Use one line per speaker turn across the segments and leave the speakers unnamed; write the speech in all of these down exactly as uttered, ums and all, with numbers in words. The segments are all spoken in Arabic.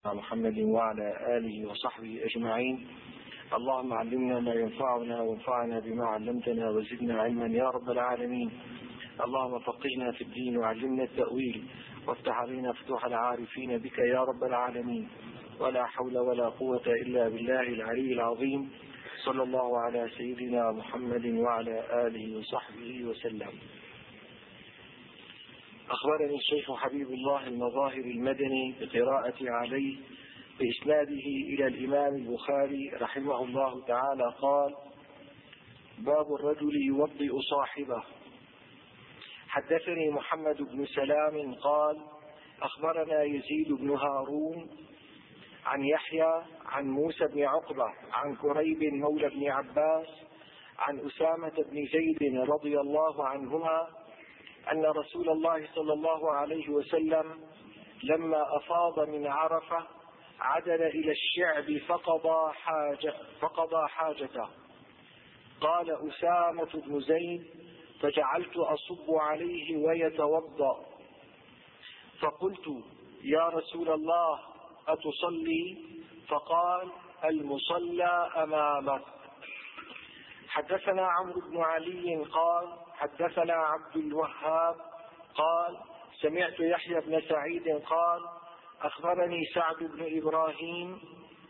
محمد وعلى آله وصحبه أجمعين. اللهم علمنا ما ينفعنا وانفعنا بما علمتنا وزدنا علما يا رب العالمين. اللهم فقهنا في الدين وعلمنا التأويل وافتح علينا فتوح العارفين بك يا رب العالمين. ولا حول ولا قوة إلا بالله العلي العظيم. صلى الله على سيدنا محمد وعلى آله وصحبه وسلم. أخبرني الشيخ حبيب الله المظاهر المدني بقراءة عليه بإسناده إلى الإمام البخاري رحمه الله تعالى قال: باب الرجل يوضئ صاحبه. حدثني محمد بن سلام قال: أخبرنا يزيد بن هارون عن يحيى عن موسى بن عقبة عن كريب مولى بن عباس عن أسامة بن زيد رضي الله عنهما أن رسول الله صلى الله عليه وسلم لما أفاض من عرفة عدل إلى الشعب فقضى حاجة فقضى حاجته. قال أسامة بن زيد: فجعلت أصب عليه ويتوضأ، فقلت: يا رسول الله أتصلي؟ فقال: المصلى أمامك. حدثنا عمرو بن علي قال: حدثنا عبد الوهاب قال: سمعت يحيى بن سعيد قال: أخبرني سعد بن إبراهيم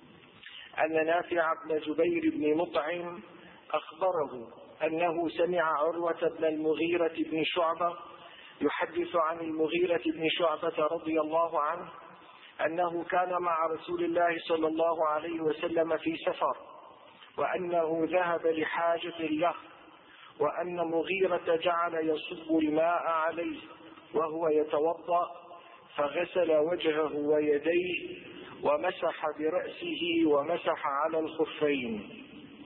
أن نافع بن جبير بن مطعم أخبره أنه سمع عروة بن المغيرة بن شعبة يحدث عن المغيرة بن شعبة رضي الله عنه أنه كان مع رسول الله صلى الله عليه وسلم في سفر، وأنه ذهب لحاجة له، وأن مغيرة جعل يصب الماء عليه وهو يتوضأ، فغسل وجهه ويديه ومسح برأسه ومسح على الخفين.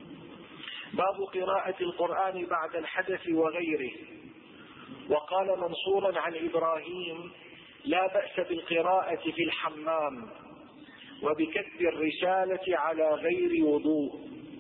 باب قراءة القرآن بعد الحدث وغيره. وقال منصور عن إبراهيم: لا بأس بالقراءة في الحمام وبكتب الرسالة على غير وضوء.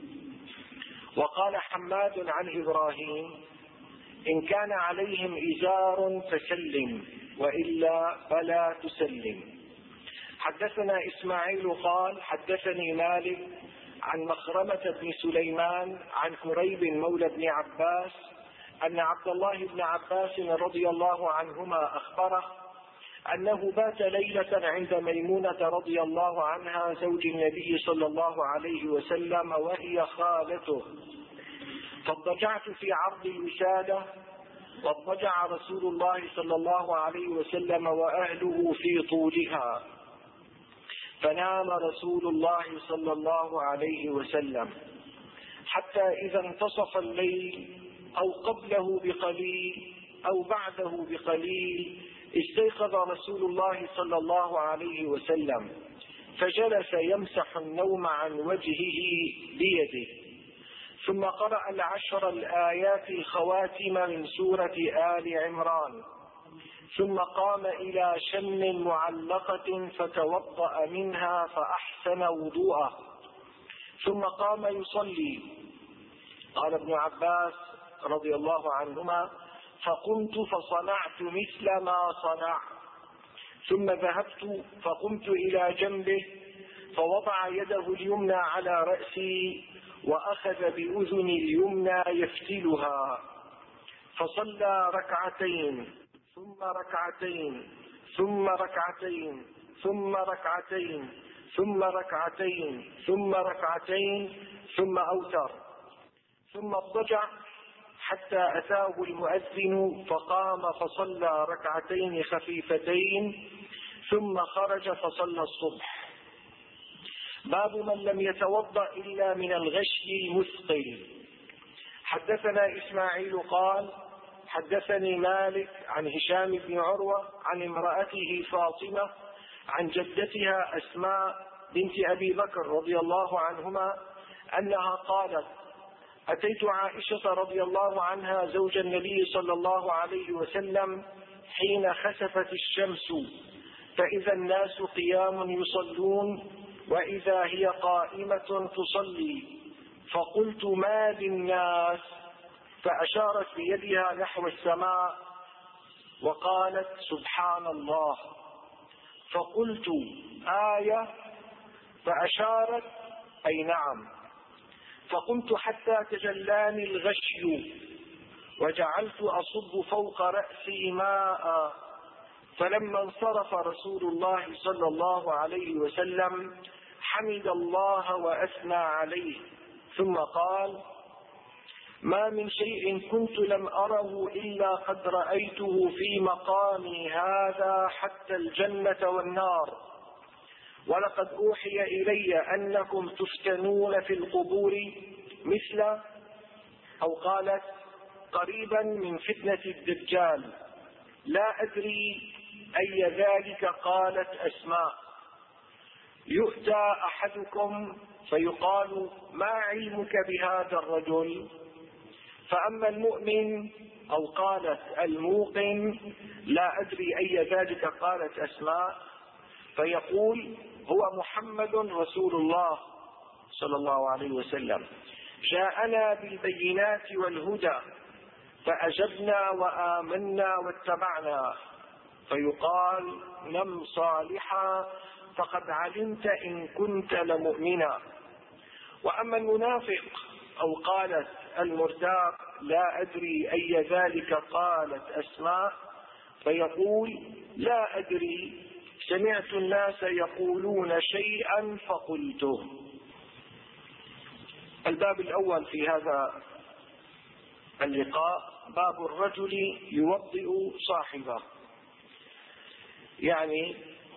وقال حماد عن إبراهيم: إن كان عليهم إزار فسلم، وإلا فلا تسلم. حدثنا إسماعيل قال: حدثني مالك عن مخرمة بن سليمان عن كريب مولى بن عباس أن عبد الله بن عباس رضي الله عنهما أخبره أنه بات ليلة عند ميمونة رضي الله عنها زوج النبي صلى الله عليه وسلم وهي خالته، فاضطجعت في عرض الوسادة، واضطجع رسول الله صلى الله عليه وسلم وأهله في طولها، فنام رسول الله صلى الله عليه وسلم حتى إذا انتصف الليل أو قبله بقليل أو بعده بقليل استيقظ رسول الله صلى الله عليه وسلم، فجلس يمسح النوم عن وجهه بيده، ثم قرأ العشر الآيات الخواتم من سورة آل عمران، ثم قام إلى شم معلقة فتوضأ منها فأحسن وضوءه، ثم قام يصلي. قال ابن عباس رضي الله عنهما: فقمت فصنعت مثل ما صنع، ثم ذهبت فقمت إلى جنبه فوضع يده اليمنى على رأسي وأخذ بأذن اليمنى يفتلها، فصلى ركعتين ثم ركعتين ثم ركعتين ثم ركعتين ثم ركعتين ثم ركعتين ثم أوتر، ثم اضطجع حتى أتاه المؤذن فقام فصلى ركعتين خفيفتين ثم خرج فصلى الصبح. باب من لم يتوضأ إلا من الغشي المثقل. حدثنا إسماعيل قال: حدثني مالك عن هشام بن عروة عن امرأته فاطمة عن جدتها أسماء بنت أبي بكر رضي الله عنهما أنها قالت: أتيت عائشة رضي الله عنها زوج النبي صلى الله عليه وسلم حين خسفت الشمس، فإذا الناس قيام يصلون وإذا هي قائمة تصلي، فقلت: ما للناس؟ فأشارت بيدها نحو السماء وقالت: سبحان الله. فقلت: آية؟ فأشارت أي نعم. فقمت حتى تجلاني الغشي وجعلت أصب فوق رأسي ماء. فلما انصرف رسول الله صلى الله عليه وسلم حمد الله وأثنى عليه، ثم قال: ما من شيء كنت لم أره إلا قد رأيته في مقامي هذا حتى الجنة والنار، ولقد أوحي إلي أنكم تفتنون في القبور مثل، أو قالت قريبا من فتنة الدجال. لا أدري أي ذلك قالت أسماء. يؤتى أحدكم فيقال: ما علمك بهذا الرجل؟ فأما المؤمن، أو قالت الموقن: لا أدري أي ذلك قالت أسماء، فيقول: هو محمد رسول الله صلى الله عليه وسلم، جاءنا بالبينات والهدى فأجبنا وآمنا واتبعنا. فيقال: نم صالحا فقد علمت إن كنت لمؤمنا. وأما المنافق، أو قالت المرتاب: لا أدري أي ذلك قالت أسماء، فيقول: لا أدري، سمعت الناس يقولون شيئا فقلته. الباب الأول في هذا اللقاء باب الرجل يوطئ صاحبه. يعني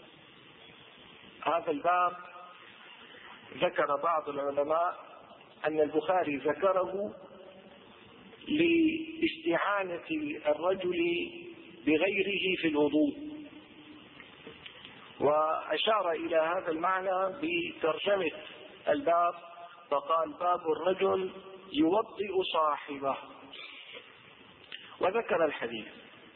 هذا الباب ذكر بعض العلماء أن البخاري ذكره لاستعانة الرجل بغيره في الوضوء، وأشار إلى هذا المعنى بترجمة الباب فقال: باب الرجل يوطئ صاحبه، وذكر الحديث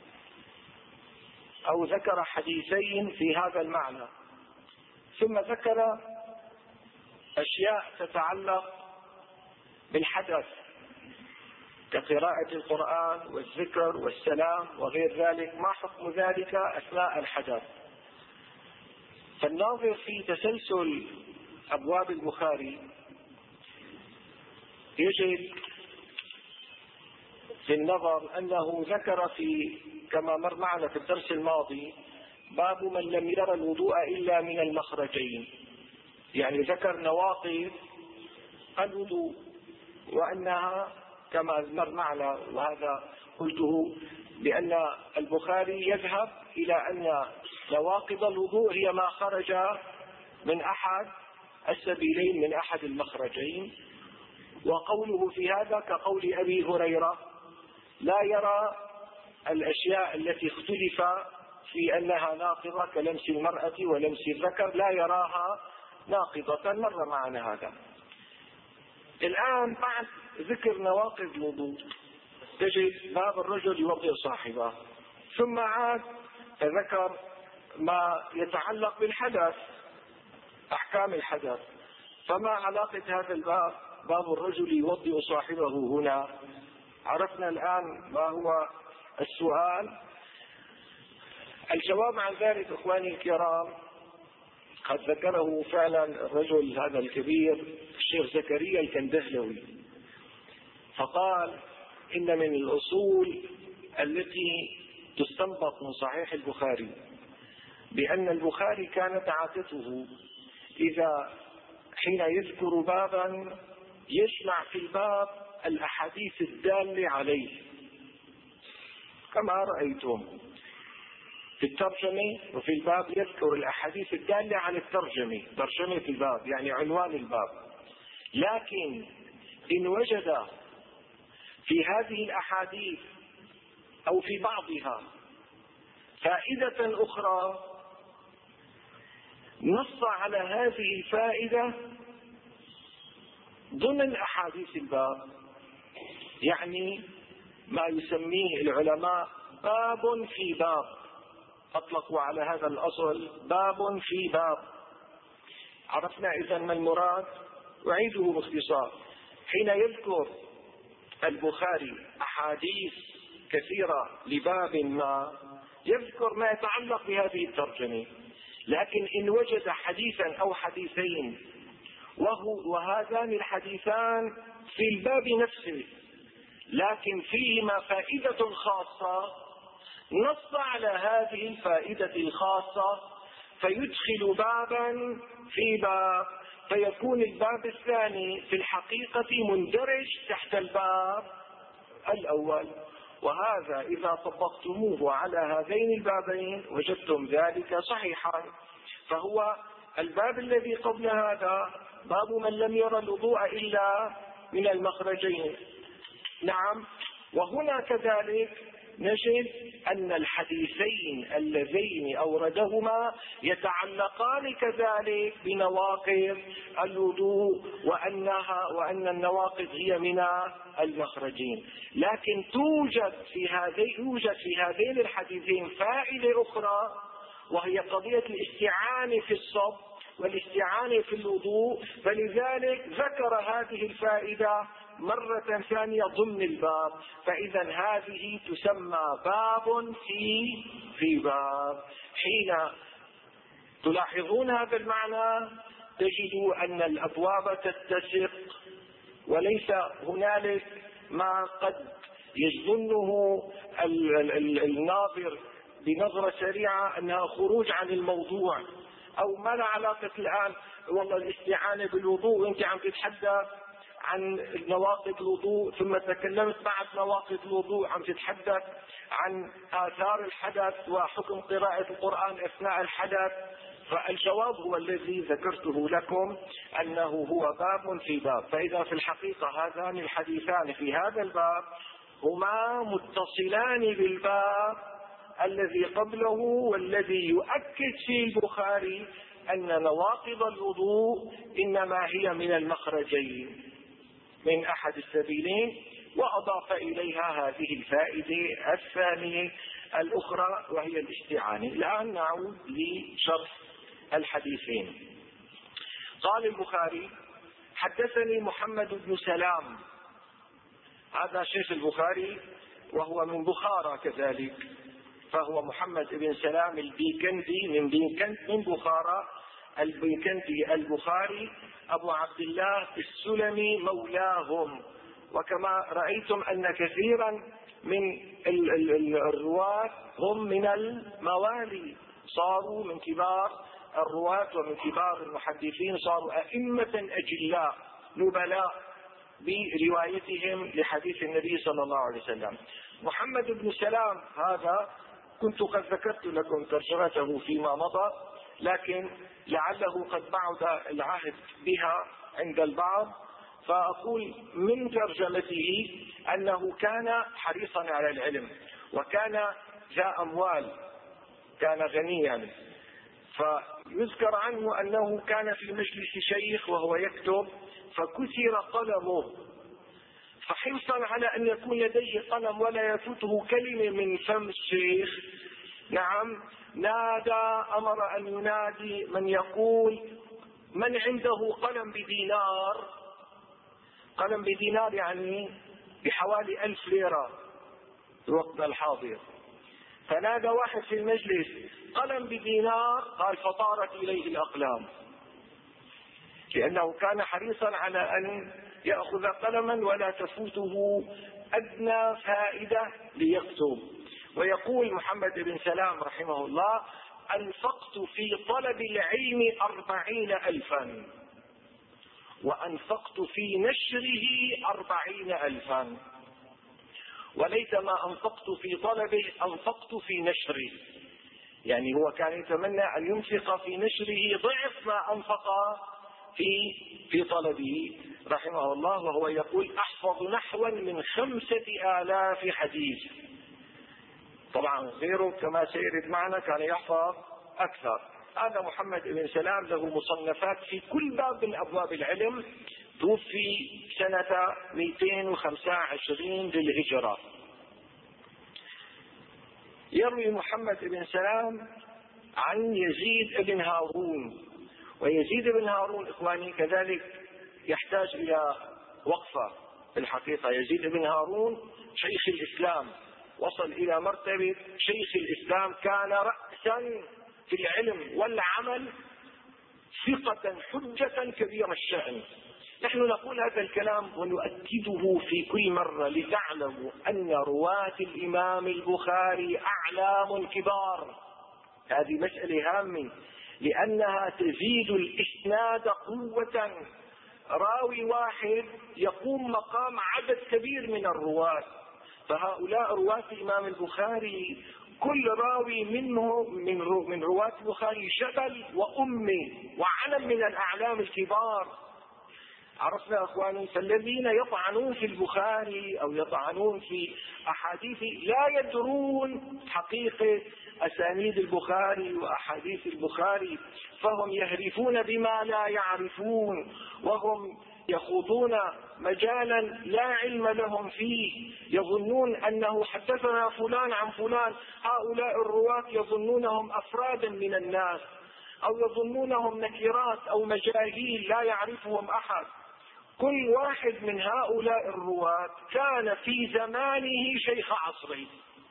أو ذكر حديثين في هذا المعنى، ثم ذكر أشياء تتعلق بالحدث كقراءة القرآن والذكر والسلام وغير ذلك، ما حكم ذلك أثناء الحدث. فالناظر في تسلسل أبواب البخاري يجد في النظر أنه ذكر في كما مر معنا في الدرس الماضي باب من لم يرى الوضوء إلا من المخرجين، يعني ذكر نواقض الوضوء وأنها كما مر معنا، وهذا قلته بأن البخاري يذهب إلى أن نواقض الوضوء هي ما خرج من أحد السبيلين من أحد المخرجين. وقوله في هذا كقول أبي هريرة: لا يرى الأشياء التي اختلف في أنها ناقضة كلمس المرأة ولمس الذكر، لا يراها ناقضة، مر معنا هذا. الآن بعد ذكر نواقض الوضوء تجد باب الرجل يوطئ صاحبه، ثم عاد ذكر ما يتعلق بالحدث، أحكام الحدث. فما علاقة هذا الباب باب الرجل يوطئ صاحبه هنا؟ عرفنا الآن ما هو السؤال. الجواب عن ذلك إخواني الكرام قد ذكره فعلا الرجل هذا الكبير الشيخ زكريا الكندهلوي، فقال: إن من الأصول التي تستنبط من صحيح البخاري بأن البخاري كانت عادته إذا حين يذكر بابا يجمع في الباب الأحاديث الدالة عليه، كما رأيتم في الترجمة وفي الباب يذكر الأحاديث الدالة على الترجمة، ترجمة الباب يعني عنوان الباب. لكن إن وجد في هذه الأحاديث أو في بعضها فائدة أخرى نص على هذه الفائدة ضمن أحاديث الباب، يعني ما يسميه العلماء باب في باب، أطلقوا على هذا الأصل باب في باب. عرفنا إذن ما المراد؟ أعيده باختصار. حين يذكر البخاري أحاديث كثيرة لباب ما يذكر ما يتعلق بهذه الترجمة، لكن إن وجد حديثا أو حديثين وهو وهذان الحديثان في الباب نفسه لكن فيهما فائدة خاصة، نص على هذه الفائدة الخاصة فيدخل بابا في باب، فيكون الباب الثاني في الحقيقة مندرج تحت الباب الأول. وهذا إذا طبقتموه على هذين البابين وجدتم ذلك صحيحا. فهو الباب الذي قبل هذا باب من لم يرى الوضوء إلا من المخرجين. نعم. وهنا كذلك نجد أن الحديثين اللذين أوردهما يتعلقان كذلك بنواقض الوضوء وأنها وأن النواقض هي من المخرجين، لكن توجد في هذين يوجد في هذين الحديثين فائدة أخرى وهي قضية الاستعانة في الصب والاستعانة في الوضوء، فلذلك ذكر هذه الفائدة مرة ثانية ضمن الباب. فإذا هذه تسمى باب في في باب. حين تلاحظون هذا المعنى تجدوا أن الأبواب تتسق وليس هنالك ما قد يظنه الناظر بنظرة سريعة أنها خروج عن الموضوع أو ما لا علاقة الآن والله الاستعانة بالوضوء وانت عم تتحدث عن نواقض الوضوء ثم تكلمت بعد نواقض الوضوء عم تتحدث عن آثار الحدث وحكم قراءة القرآن أثناء الحدث. فالجواب هو الذي ذكرته لكم أنه هو باب في باب. فإذا في الحقيقة هذان الحديثان في هذا الباب هما متصلان بالباب الذي قبله والذي يؤكد فيه البخاري أن نواقض الوضوء إنما هي من المخرجين من أحد السبيلين، وأضاف إليها هذه الفائدة الثانية الأخرى وهي الاستعانة. الآن نعود لشرح الحديثين. قال البخاري: حدثني محمد بن سلام، هذا شيخ البخاري وهو من بخارى كذلك، فهو محمد بن سلام البيكندي من بيكند من بخارى، البيكندي البخاري أبو عبد الله السلمي مولاهم. وكما رأيتم أن كثيرا من الرواة هم من الموالي، صاروا من كبار الرواة ومن كبار المحدثين، صاروا أئمة أجلاء نبلاء بروايتهم لحديث النبي صلى الله عليه وسلم. محمد بن سلام هذا كنت قد ذكرت لكم ترجمته فيما مضى، لكن لعله قد بعد العهد بها عند البعض، فأقول من ترجمته أنه كان حريصا على العلم وكان ذا أموال، كان غنيا. فيذكر عنه أنه كان في مجلس شيخ وهو يكتب فكسر قلمه، فحرصا على أن يكون لديه قلم ولا يفوته كلمة من فم الشيخ، نعم، نادى أمر أن ينادي من يقول من عنده قلم بدينار. قلم بدينار يعني بحوالي ألف ليرة في وقتنا الحاضر. فنادى واحد في المجلس قلم بدينار، قال فطارت إليه الأقلام، لأنه كان حريصا على أن يأخذ قلما ولا تفوته أدنى فائدة ليكتب. ويقول محمد بن سلام رحمه الله: أنفقت في طلب العلم أربعين ألفا وأنفقت في نشره أربعين ألفا، وليت ما أنفقت في طلبه أنفقت في نشره، يعني هو كان يتمنى أن ينفق في نشره ضعف ما أنفق في في طلبه رحمه الله. وهو يقول: أحفظ نحوا من خمسة آلاف حديث. طبعا غيره كما سيرد معنا كان يحفظ أكثر. هذا محمد بن سلام له مصنفات في كل باب من أبواب العلم، توفي سنة مئتين وخمسة وعشرين للهجرة. يروي محمد بن سلام عن يزيد بن هارون، ويزيد بن هارون إخواني كذلك يحتاج إلى وقفة في الحقيقة. يزيد بن هارون شيخ الإسلام، وصل إلى مرتبة شيخ الإسلام، كان رأسا في العلم والعمل ثقة حجة كبير الشأن. نحن نقول هذا الكلام ونؤكده في كل مرة لتعلموا أن رواة الإمام البخاري أعلام كبار. هذه مسألة هامة لأنها تزيد الإسناد قوة. راوي واحد يقوم مقام عدد كبير من الرواة، فهؤلاء رواة الإمام البخاري كل راوي منه من من رواة البخاري جبل وأمي وعلم من الأعلام الكبار. عرفنا أخواني؟ فالذين يطعنون في البخاري أو يطعنون في أحاديث لا يدرون حقيقة أسانيد البخاري وأحاديث البخاري، فهم يهرفون بما لا يعرفون، وهم يخوضون مجالا لا علم لهم فيه، يظنون أنه حدثنا فلان عن فلان. هؤلاء الرواة يظنونهم أفرادا من الناس، أو يظنونهم نكرات أو مجاهيل لا يعرفهم أحد. كل واحد من هؤلاء الرواة كان في زمانه شيخ عصره.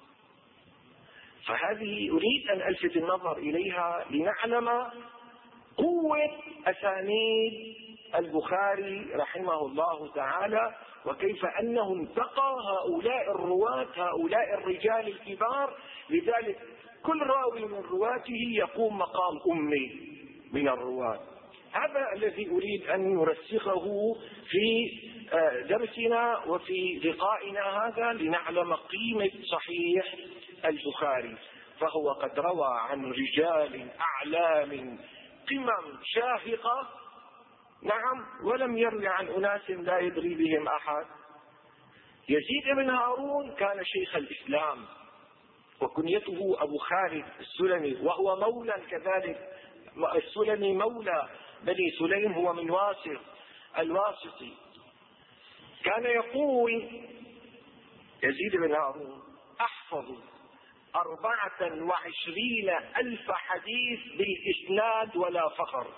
فهذه أريد أن ألفت النظر إليها لنعلم قوة أسانيد البخاري رحمه الله تعالى، وكيف أنه انتقى هؤلاء الرواة هؤلاء الرجال الكبار. لذلك كل راوي من رواته يقوم مقام أمي من الرواة. هذا الذي أريد أن نرسخه في درسنا وفي لقائنا هذا لنعلم قيمة صحيح البخاري. فهو قد روى عن رجال أعلام قمم شاهقة، نعم، ولم يروي عن أناس لا يدري بهم أحد. يزيد بن هارون كان شيخ الإسلام وكنيته أبو خالد السلمي، وهو مولى كذلك. السلمي مولى بني سليم، هو من واسط الواسطي. كان يقول يزيد بن هارون: أحفظ أربعة وعشرين ألف حديث بالإسناد ولا فخر،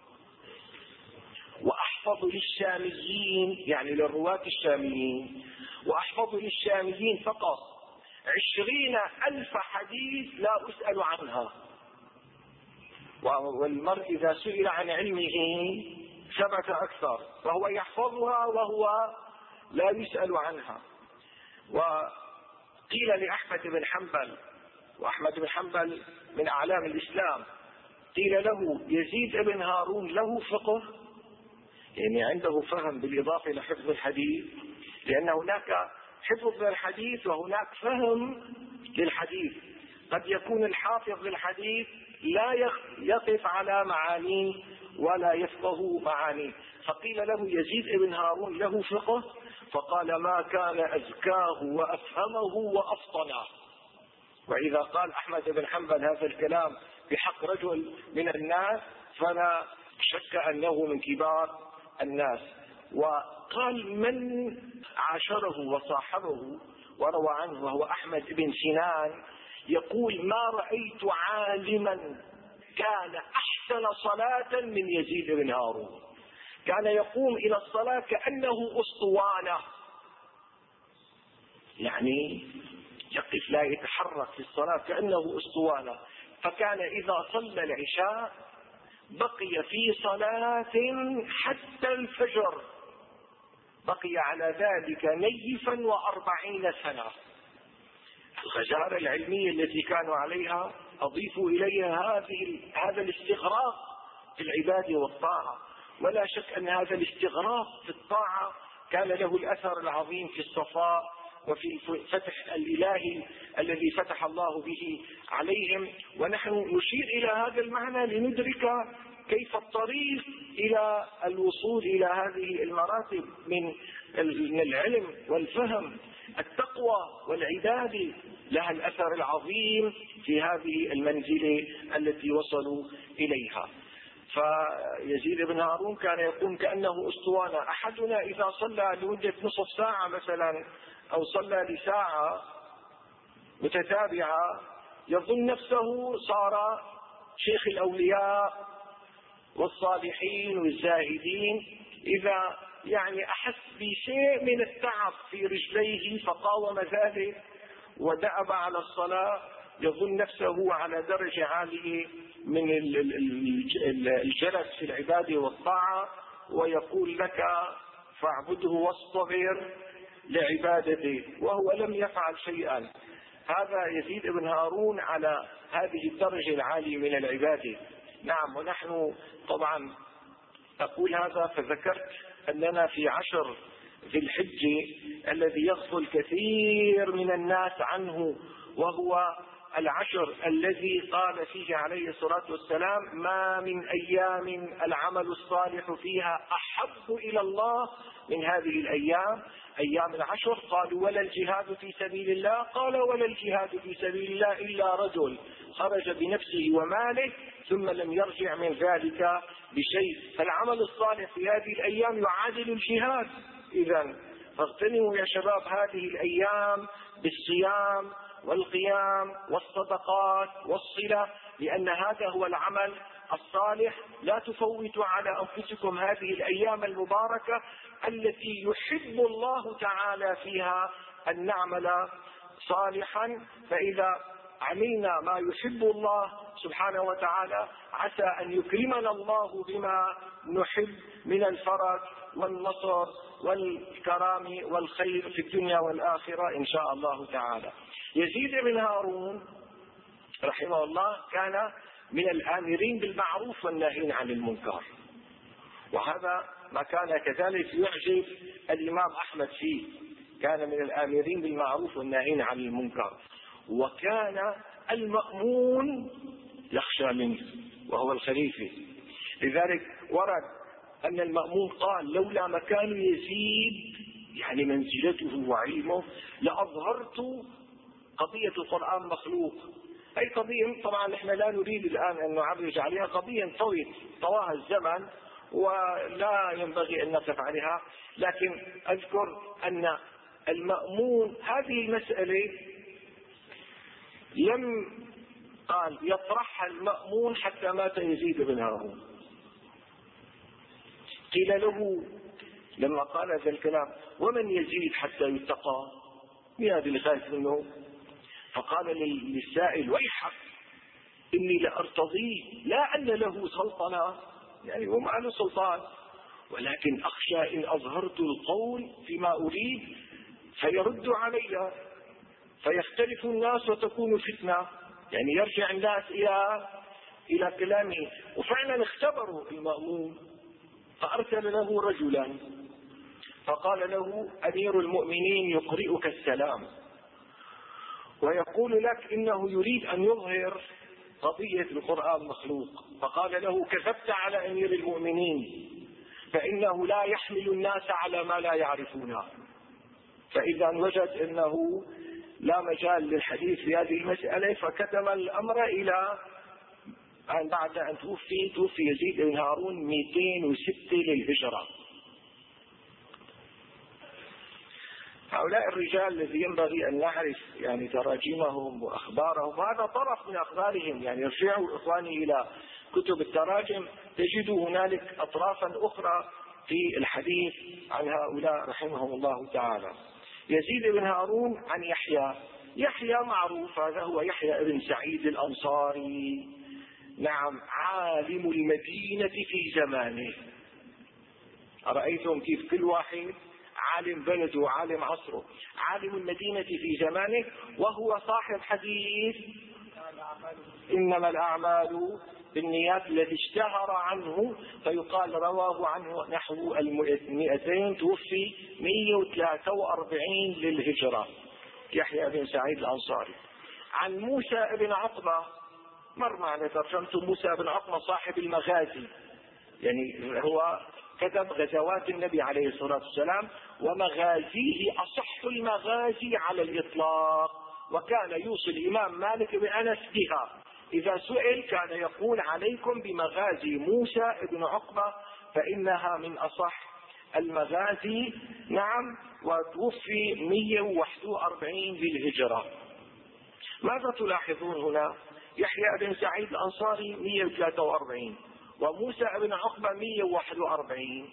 وأحفظ للشاميين يعني للرواة الشاميين، وأحفظ للشاميين فقط عشرين ألف حديث لا أسأل عنها. والمرء إذا سئل عن علمه ثبت أكثر، فهو يحفظها وهو لا يسأل عنها. وقيل لأحمد بن حنبل، وأحمد بن حنبل من أعلام الإسلام، قيل له: يزيد بن هارون له فقه؟ يعني عنده فهم بالإضافة إلى حفظ الحديث، لأن هناك حفظ للحديث وهناك فهم للحديث. قد يكون الحافظ للحديث لا يقف على معانيه ولا يفقه معانيه. فقيل له: يزيد بن هارون له فقه؟ فقال: ما كان أزكاه وأفهمه وأفطنه. وإذا قال أحمد بن حنبل هذا الكلام بحق رجل من الناس فلا شك أنه من كبار الناس. وقال: من عاشره وصاحبه وروى عنه وهو أحمد بن سنان يقول: ما رأيت عالما كان أحسن صلاة من يزيد بن هارون. كان يقوم إلى الصلاة كأنه أسطوانة، يعني يقف لا يتحرك في الصلاة كأنه أسطوانة. فكان إذا صلى العشاء بقي في صلاة حتى الفجر، بقي على ذلك نيفا وأربعين سنة. الغزارة العلمية التي كانوا عليها أضيف إليها هذه هذا الاستغراق في العبادة والطاعة. ولا شك أن هذا الاستغراق في الطاعة كان له الأثر العظيم في الصفاء وفي الفتح الإلهي الذي فتح الله به عليهم. ونحن نشير إلى هذا المعنى لندرك كيف الطريق إلى الوصول إلى هذه المراتب من العلم والفهم، التقوى والعبادة، لها الأثر العظيم في هذه المنزلة التي وصلوا إليها. فيزيد بن هارون كان يقوم كأنه أسطوانة. أحدنا إذا صلى لمدة نصف ساعة مثلا أو صلى لساعة متتابعة يظن نفسه صار شيخ الأولياء والصالحين والزاهدين. إذا يعني أحس بشيء من التعب في رجليه فقاوم ذلك ودأب على الصلاة يظن نفسه على درجة عالية من الجلس في العبادة والطاعة، ويقول لك فاعبده واصطبر لعبادته، وهو لم يفعل شيئا. هذا يزيد بن هارون على هذه الدرجة العالية من العبادة. نعم، ونحن طبعا أقول هذا فذكرت أننا في عشر ذي الحجة الذي يغفل كثير من الناس عنه، وهو العشر الذي قال فيه عليه الصلاة والسلام: ما من أيام العمل الصالح فيها أحب إلى الله من هذه الأيام، أيام العشر. قالوا: ولا الجهاد في سبيل الله؟ قال: ولا الجهاد في سبيل الله إلا رجل خرج بنفسه وماله ثم لم يرجع من ذلك بشيء. فالعمل الصالح في هذه الأيام يعادل الجهاد. إذن فاغتنموا يا شباب هذه الأيام بالصيام والقيام والصدقات والصلة، لأن هذا هو العمل الصالح. لا تفوتوا على أنفسكم هذه الأيام المباركة التي يحب الله تعالى فيها أن نعمل صالحا، فإذا عملنا ما يحب الله سبحانه وتعالى عسى أن يكرمنا الله بما نحب من الفرج والنصر والكرام والخير في الدنيا والآخرة إن شاء الله تعالى. يزيد بن هارون رحمه الله كان من الآمرين بالمعروف والناهين عن المنكر، وهذا ما كان كذلك يعجب الإمام أحمد فيه. كان من الآمرين بالمعروف والناهين عن المنكر، وكان المأمون يخشى منه وهو الخليفة. لذلك ورد أن المأمون قال: لولا مكان يزيد يعني منزلته وعلمه لأظهرت قضية القرآن مخلوق. أي قضية طبعا نحن لا نريد الآن أن نعرج عليها، قضية طويل طواها الزمن ولا ينبغي أن نقف عليها، لكن أذكر أن المأمون هذه المسألة لم قال يطرحها المأمون حتى مات يزيد بن هارون. قيل له لما قال هذا الكلام: ومن يزيد حتى يتقى؟ من هذا اللي خايف منه؟ فقال للسائل: ويحك إني لأرتضيه، لا أن له سلطنة، يعني هو ما له سلطان، ولكن أخشى إن أظهرت القول فيما أريد فيرد علي فيختلف الناس وتكون فتنة، يعني يرجع الناس إلى إلى كلامه. وفعلا اختبروا المأمون فأرسل له رجلا فقال له: أمير المؤمنين يقرئك السلام ويقول لك إنه يريد أن يظهر قضية القرآن مخلوق. فقال له: كذبت على أمير المؤمنين، فإنه لا يحمل الناس على ما لا يعرفونه. فإذا وجد أنه لا مجال للحديث في هذه المسألة فكتم الأمر إلى أن بعد أن توفي توفي يزيد بن هارون مئتين وستة للهجرة. هؤلاء الرجال الذي ينبغي أن نعرف يعني تراجمهم وأخبارهم، وهذا طرف من أخبارهم. يعني ارجعوا إخواني إلى كتب التراجم تجدوا هنالك أطرافا أخرى في الحديث عن هؤلاء رحمهم الله تعالى. يزيد بن هارون عن يحيى. يحيى معروف، هذا هو يحيى بن سعيد الأنصاري، نعم، عالم المدينة في زمانه. أرأيتم كيف كل واحد عالم بلده وعالم عصره. عالم المدينة في زمانه، وهو صاحب حديث إنما الأعمال بالنيات الذي اشتهر عنه، فيقال رواه عنه نحو المئتين، توفي مئة وثلاثة وأربعين للهجرة. يحيى بن سعيد الأنصاري. عن موسى بن عقبة، مر معنا ترجمته. موسى بن عقبة صاحب المغازي، يعني هو كتب غزوات النبي عليه الصلاة والسلام، ومغازيه أصح المغازي على الإطلاق، وكان يوصي الإمام مالك بأنس بها. إذا سئل كان يقول: عليكم بمغازي موسى بن عقبة فإنها من أصح المغازي. نعم، وتوفي مئة وواحد وأربعين للهجرة. ماذا تلاحظون هنا؟ يحيى بن سعيد الأنصاري مئة وثلاثة وأربعين، وموسى بن عقبة مئة وواحد وأربعين.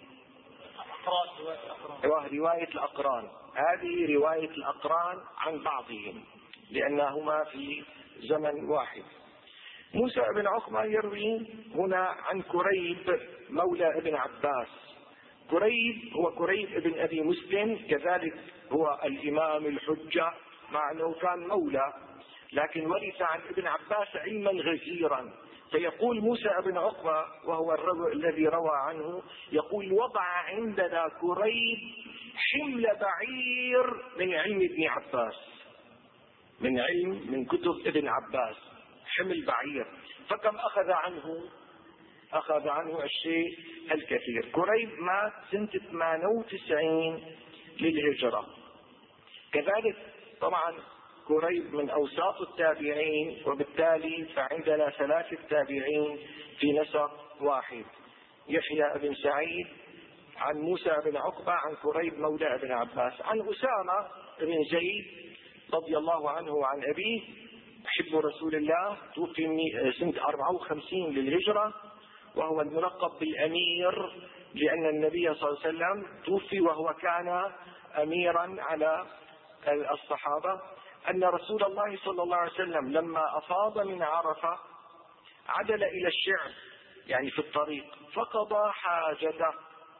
رواية الأقران، هذه رواية الأقران عن بعضهم، لأنهما في زمن واحد. موسى بن عقبة يروي هنا عن كريب مولى ابن عباس. كريب هو كريب ابن أبي مسلم، كذلك هو الإمام الحجة، مع أنه كان مولى لكن ورث عن ابن عباس علما غزيرا. فيقول موسى بن عقبة وهو الرجل الذي روى عنه، يقول وضع عندنا كريب حمل بعير من علم ابن عباس، من علم من كتب ابن عباس، حمل بعير. فكم أخذ عنه؟ أخذ عنه الشيء الكثير. كريب مات سنة ثمانية وتسعين للهجرة. كذلك طبعا كريب من أوساط التابعين، وبالتالي فعندنا ثلاثة تابعين في نسق واحد: يحيى بن سعيد عن موسى بن عقبة عن كريب مولى ابن عباس عن أسامة بن زيد رضي الله عنه وعن أبيه حب رسول الله، توفي سنة أربعة وخمسين للهجرة، وهو الملقب بالأمير لأن النبي صلى الله عليه وسلم توفي وهو كان أميرا على الصحابة. أن رسول الله صلى الله عليه وسلم لما أفاض من عرفة عدل إلى الشعب يعني في الطريق فقضى حاجته.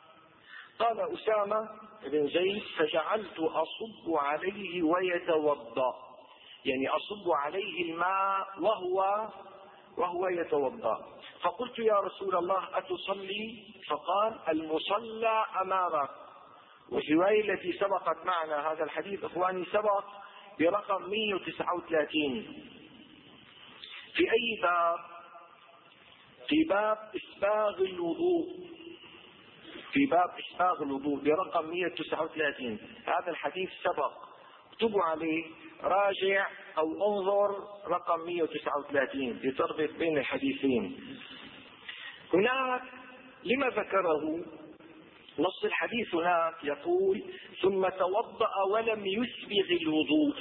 قال أسامة بن زيد فجعلت أصب عليه ويتوضأ، يعني أصب عليه الماء وهو وهو يتوضأ. فقلت يا رسول الله أتصلي؟ فقال المصلى أمامك. والرواية التي سبقت معنا هذا الحديث إخواني سبق برقم مئة وتسعة وثلاثين. في أي باب؟ في باب إسباغ الوضوء، في باب إسباغ الوضوء برقم مئة وتسعة وثلاثين. هذا الحديث سبق، اكتبوا عليه، راجع أو انظر رقم مئة وتسعة وثلاثين لتربط بين الحديثين. هناك لما ذكره نص الحديث هناك يقول ثم توضأ ولم يسبغ الوضوء.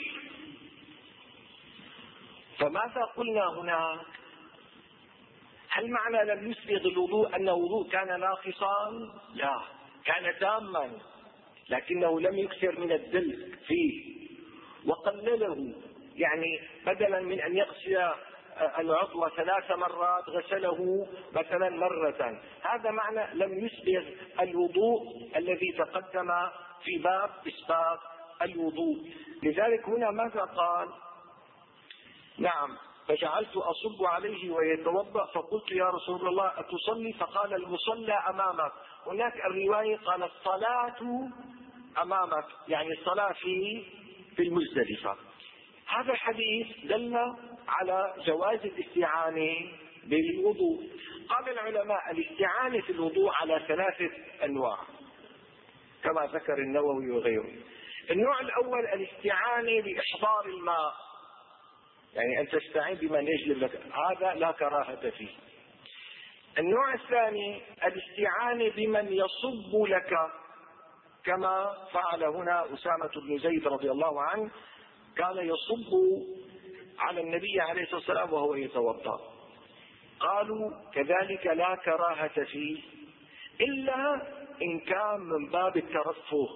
فماذا قلنا هناك؟ هل معنى لم يسبغ الوضوء أن الوضوء كان ناقصا؟ لا، كان تاما، لكنه لم يكثر من الدلك فيه وقلله، يعني بدلا من أن يغسل العضو ثلاث مرات غسله مثلا مرة. هذا معنى لم يسبغ الوضوء الذي تقدم في باب إسباغ الوضوء. لذلك هنا ماذا قال؟ نعم فجعلت أصب عليه ويتوضأ فقلت يا رسول الله أتصلي؟ فقال المصلى أمامك. هناك الرواية قال الصلاة أمامك، يعني الصلاة في في المزدلفة. هذا الحديث دل على جواز الاستعانة بالوضوء. قال العلماء الاستعانة في الوضوء على ثلاثة أنواع كما ذكر النووي وغيره. النوع الأول الاستعانة بإحضار الماء، يعني أن تستعين بمن يجلب لك، هذا لا كراهة فيه. النوع الثاني الاستعانة بمن يصب لك كما فعل هنا أسامة بن زيد رضي الله عنه، كان يصب على النبي عليه الصلاة والسلام وهو يتوضأ. قالوا كذلك لا كراهة فيه إلا إن كان من باب الترفه.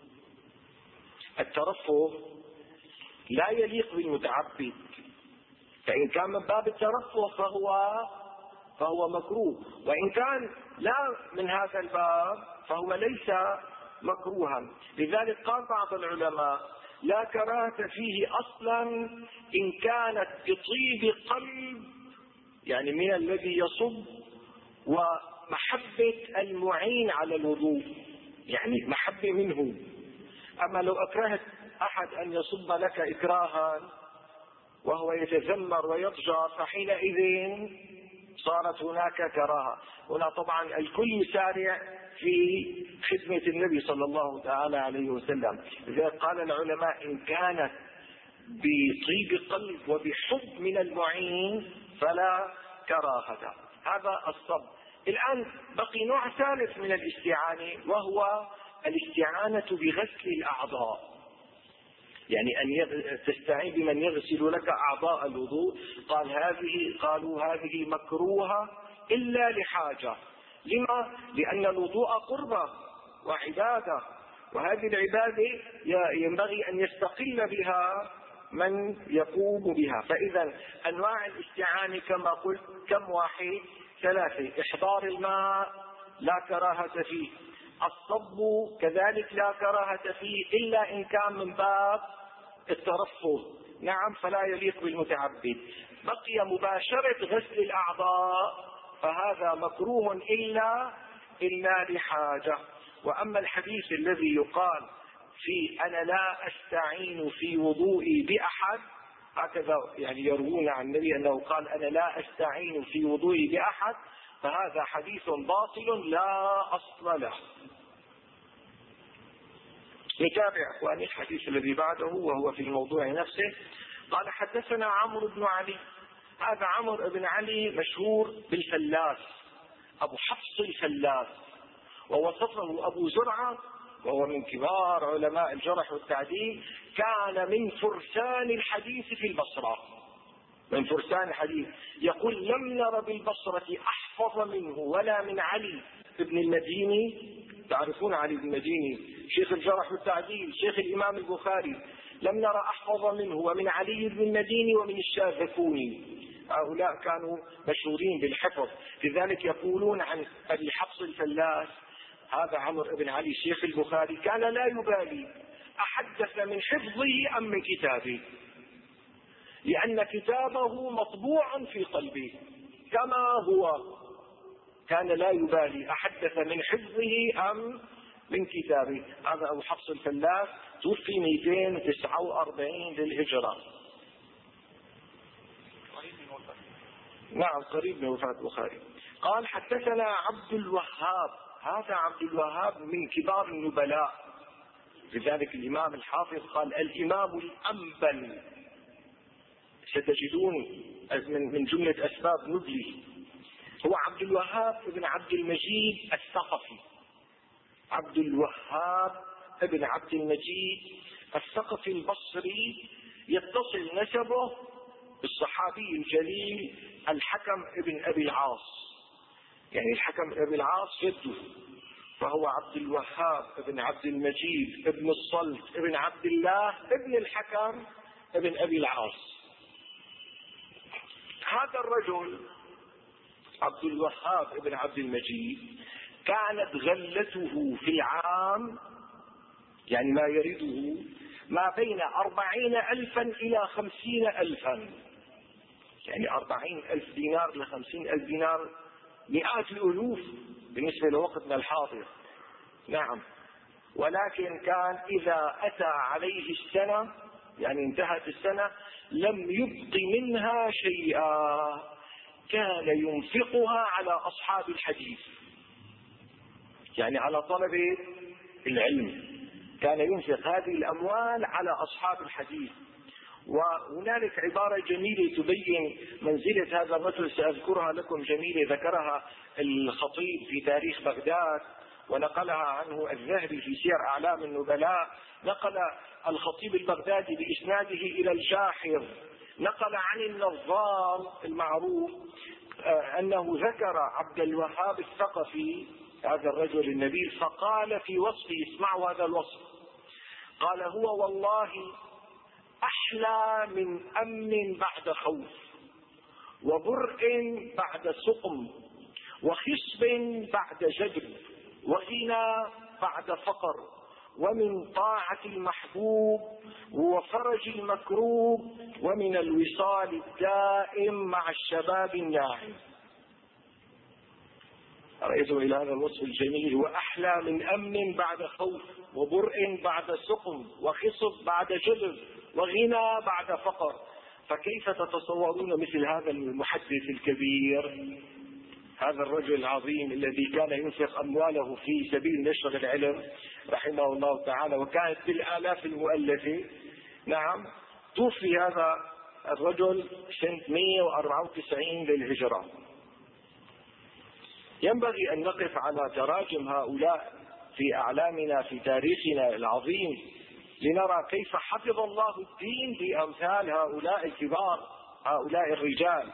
الترفه لا يليق بالمتعبد، فإن كان من باب الترفه فهو فهو مكروه، وإن كان لا من هذا الباب فهو ليس مكروها. لذلك قال بعض العلماء لا كراهة فيه أصلا إن كانت بطيب قلب، يعني من الذي يصب، ومحبة المعين على الوضوء، يعني محبة منه. أما لو أكرهت أحد أن يصب لك إكراها وهو يتذمر ويضجر فحينئذ صارت هناك كراهة. هنا طبعا الكل يسارع في خدمة النبي صلى الله تعالى عليه وسلم. لذلك قال العلماء إن كانت بطيب قلب وبحب من المعين فلا كراهة. هذا الصب. الآن بقي نوع ثالث من الاستعانة وهو الاستعانة بغسل الأعضاء، يعني أن تستعين بمن يغسل لك أعضاء الوضوء. قال هذه قالوا هذه مكروهة إلا لحاجة. لما؟ لأن الوضوء قربة وعبادة، وهذه العبادة ينبغي أن يستقل بها من يقوم بها. فإذا أنواع الاستعانة كما قلت كم واحد؟ ثلاثة. إحضار الماء لا كراهة فيه، الصب كذلك لا كراهة فيه إلا إن كان من باب الترفه، نعم، فلا يليق بالمتعبد. بقي مباشرة غسل الأعضاء فهذا مكروه إلا إلا لحاجة. وأما الحديث الذي يقال في أنا لا أستعين في وضوئي بأحد، هكذا يعني يروون عن النبي أنه قال أنا لا أستعين في وضوئي بأحد، فهذا حديث باطل لا أصل له. نتابع أخواني الحديث الذي بعده وهو في الموضوع نفسه. قال حدثنا عمرو بن علي. هذا عمرو بن علي مشهور بالفلاس، أبو حفص الفلاس، ووصفه أبو زرعة وهو من كبار علماء الجرح والتعديل، كان من فرسان الحديث في البصرة، من فرسان الحديث. يقول لم نر بالبصرة أحفظ منه ولا من علي بن المديني. تعرفون علي بن المديني شيخ الجرح والتعديل، شيخ الإمام البخاري، لم نرى أحفظ منه ومن علي بن المديني ومن الشاذكوني. هؤلاء كانوا مشهورين بالحفظ، لذلك يقولون عن أبي حفص الفلاس هذا عمرو بن علي شيخ البخاري كان لا يبالي أحدث من حفظه أم من كتابه، لأن كتابه مطبوع في قلبه كما هو، كان لا يبالي أحدث من حفظه أم من كتابه. هذا أبو حفص الفلاس توفي مئتين وتسعة وأربعين للهجرة، نعم قريب من وفاة البخاري. قال حدثنا عبد الوهاب. هذا عبد الوهاب من كبار النبلاء، لذلك الإمام الحافظ قال الإمام الأنبل، ستجدون من جملة أسباب نبله. هو عبد الوهاب ابن عبد المجيد الثقفي، عبد الوهاب ابن عبد المجيد الثقفي البصري، يتصل نسبه بالصحابي الجليل الحكم ابن أبي العاص، يعني الحكم ابن العاص جده، فهو عبد الوهاب ابن عبد المجيد ابن الصلت ابن عبد الله ابن الحكم ابن أبي العاص. هذا الرجل عبد الوهاب ابن عبد المجيد كانت غلته في العام، يعني ما يرده، ما بين أربعين ألفا إلى خمسين ألفا، يعني أربعين ألف دينار لخمسين ألف دينار، مئات الألوف بالنسبة لوقتنا الحاضر، نعم. ولكن كان إذا أتى عليه السنة، يعني انتهت السنة، لم يبق منها شيئا، كان ينفقها على أصحاب الحديث، يعني على طلبة العلم، كان ينفق هذه الأموال على أصحاب الحديث. وهنالك عبارة جميلة تبين منزلة هذا الرجل سأذكرها لكم، جميلة ذكرها الخطيب في تاريخ بغداد ونقلها عنه الذهبي في سير أعلام النبلاء. نقل الخطيب البغدادي بإسناده إلى الجاحظ، نقل عن النظام المعروف أنه ذكر عبد الوهاب الثقفي هذا الرجل النبيل، فقال في وصفه، اسمعوا هذا الوصف، قال هو والله أحلى من أمن بعد خوف، وبرء بعد سقم، وخصب بعد جدب، وغنى بعد فقر، ومن طاعة المحبوب وفرج المكروب، ومن الوصال الدائم مع الشباب الناعم. رأيتم إلى هذا الوصف الجميل، وأحلى من أمن بعد خوف، وبرء بعد سقم، وخصب بعد جدب، وغنى بعد فقر. فكيف تتصورون مثل هذا المحدث الكبير، هذا الرجل العظيم الذي كان ينفق أمواله في سبيل نشر العلم رحمه الله تعالى، وكانت بالآلاف المؤلفة، نعم. توفي هذا الرجل سنة مئة وأربعة وتسعين للهجرة. ينبغي أن نقف على تراجم هؤلاء في أعلامنا في تاريخنا العظيم لنرى كيف حفظ الله الدين بأمثال هؤلاء الكبار، هؤلاء الرجال.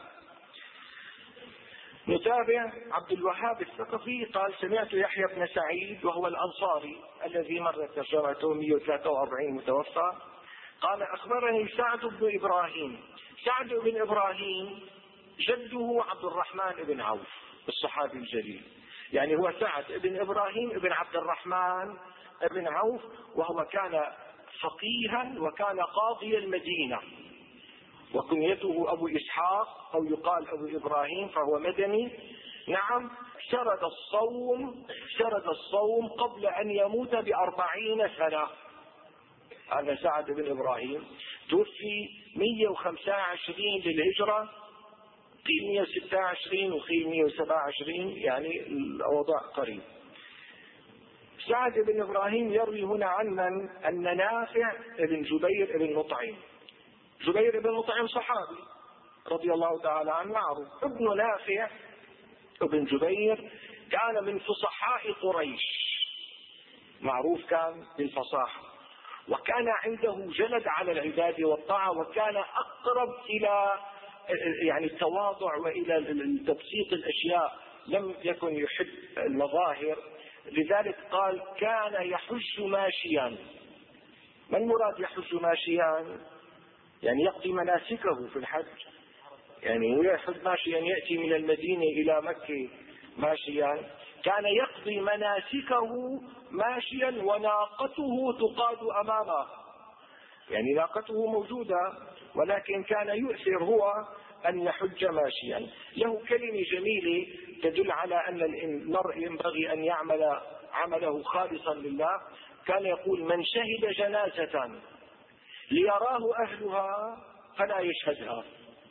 نتابع. عبد الوهاب الثقفي قال سمعت يحيى بن سعيد وهو الأنصاري الذي مرت ترجمته مئة وثلاثة وأربعين متوفى، قال أخبرني سعد بن إبراهيم. سعد بن إبراهيم جده عبد الرحمن بن عوف الصحابي الجليل، يعني هو سعد بن إبراهيم بن عبد الرحمن بن عوف، وهو كان فقيها وكان قاضي المدينة، وكنيته أبو إسحاق أو يقال أبو إبراهيم، فهو مدني. نعم. شرد الصوم شرد الصوم قبل أن يموت بأربعين سنة. هذا سعد بن إبراهيم توفي مئة وخمسة وعشرين للهجرة، قيل مئة وستة وعشرين وقيل مئة وسبعة وعشرين، يعني الوضع قريب. سعد بن إبراهيم يروي هنا عن من؟ أن نافع بن جبير بن مطعم. جبير بن مطعم صحابي رضي الله تعالى عنه معروف. ابن نافع ابن جبير كان من فصحاء قريش، معروف كان بالفصاحة، وكان عنده جلد على العبادة والطاعة، وكان أقرب إلى يعني التواضع وإلى تبسيط الأشياء، لم يكن يحب المظاهر. لذلك قال كان يحج ماشيا. ما المراد يحج ماشيا؟ يعني يقضي مناسكه في الحج، يعني هو يحج ماشيا، يأتي من المدينة إلى مكة ماشيا. كان يقضي مناسكه ماشيا وناقته تقاد أمامه، يعني ناقته موجودة، ولكن كان يؤثر هو أن يحج ماشيا. له كلمة جميلة تدل على أن المرء ينبغي أن يعمل عمله خالصا لله. كان يقول من شهد جنازة ليراه أهلها فلا يشهدها.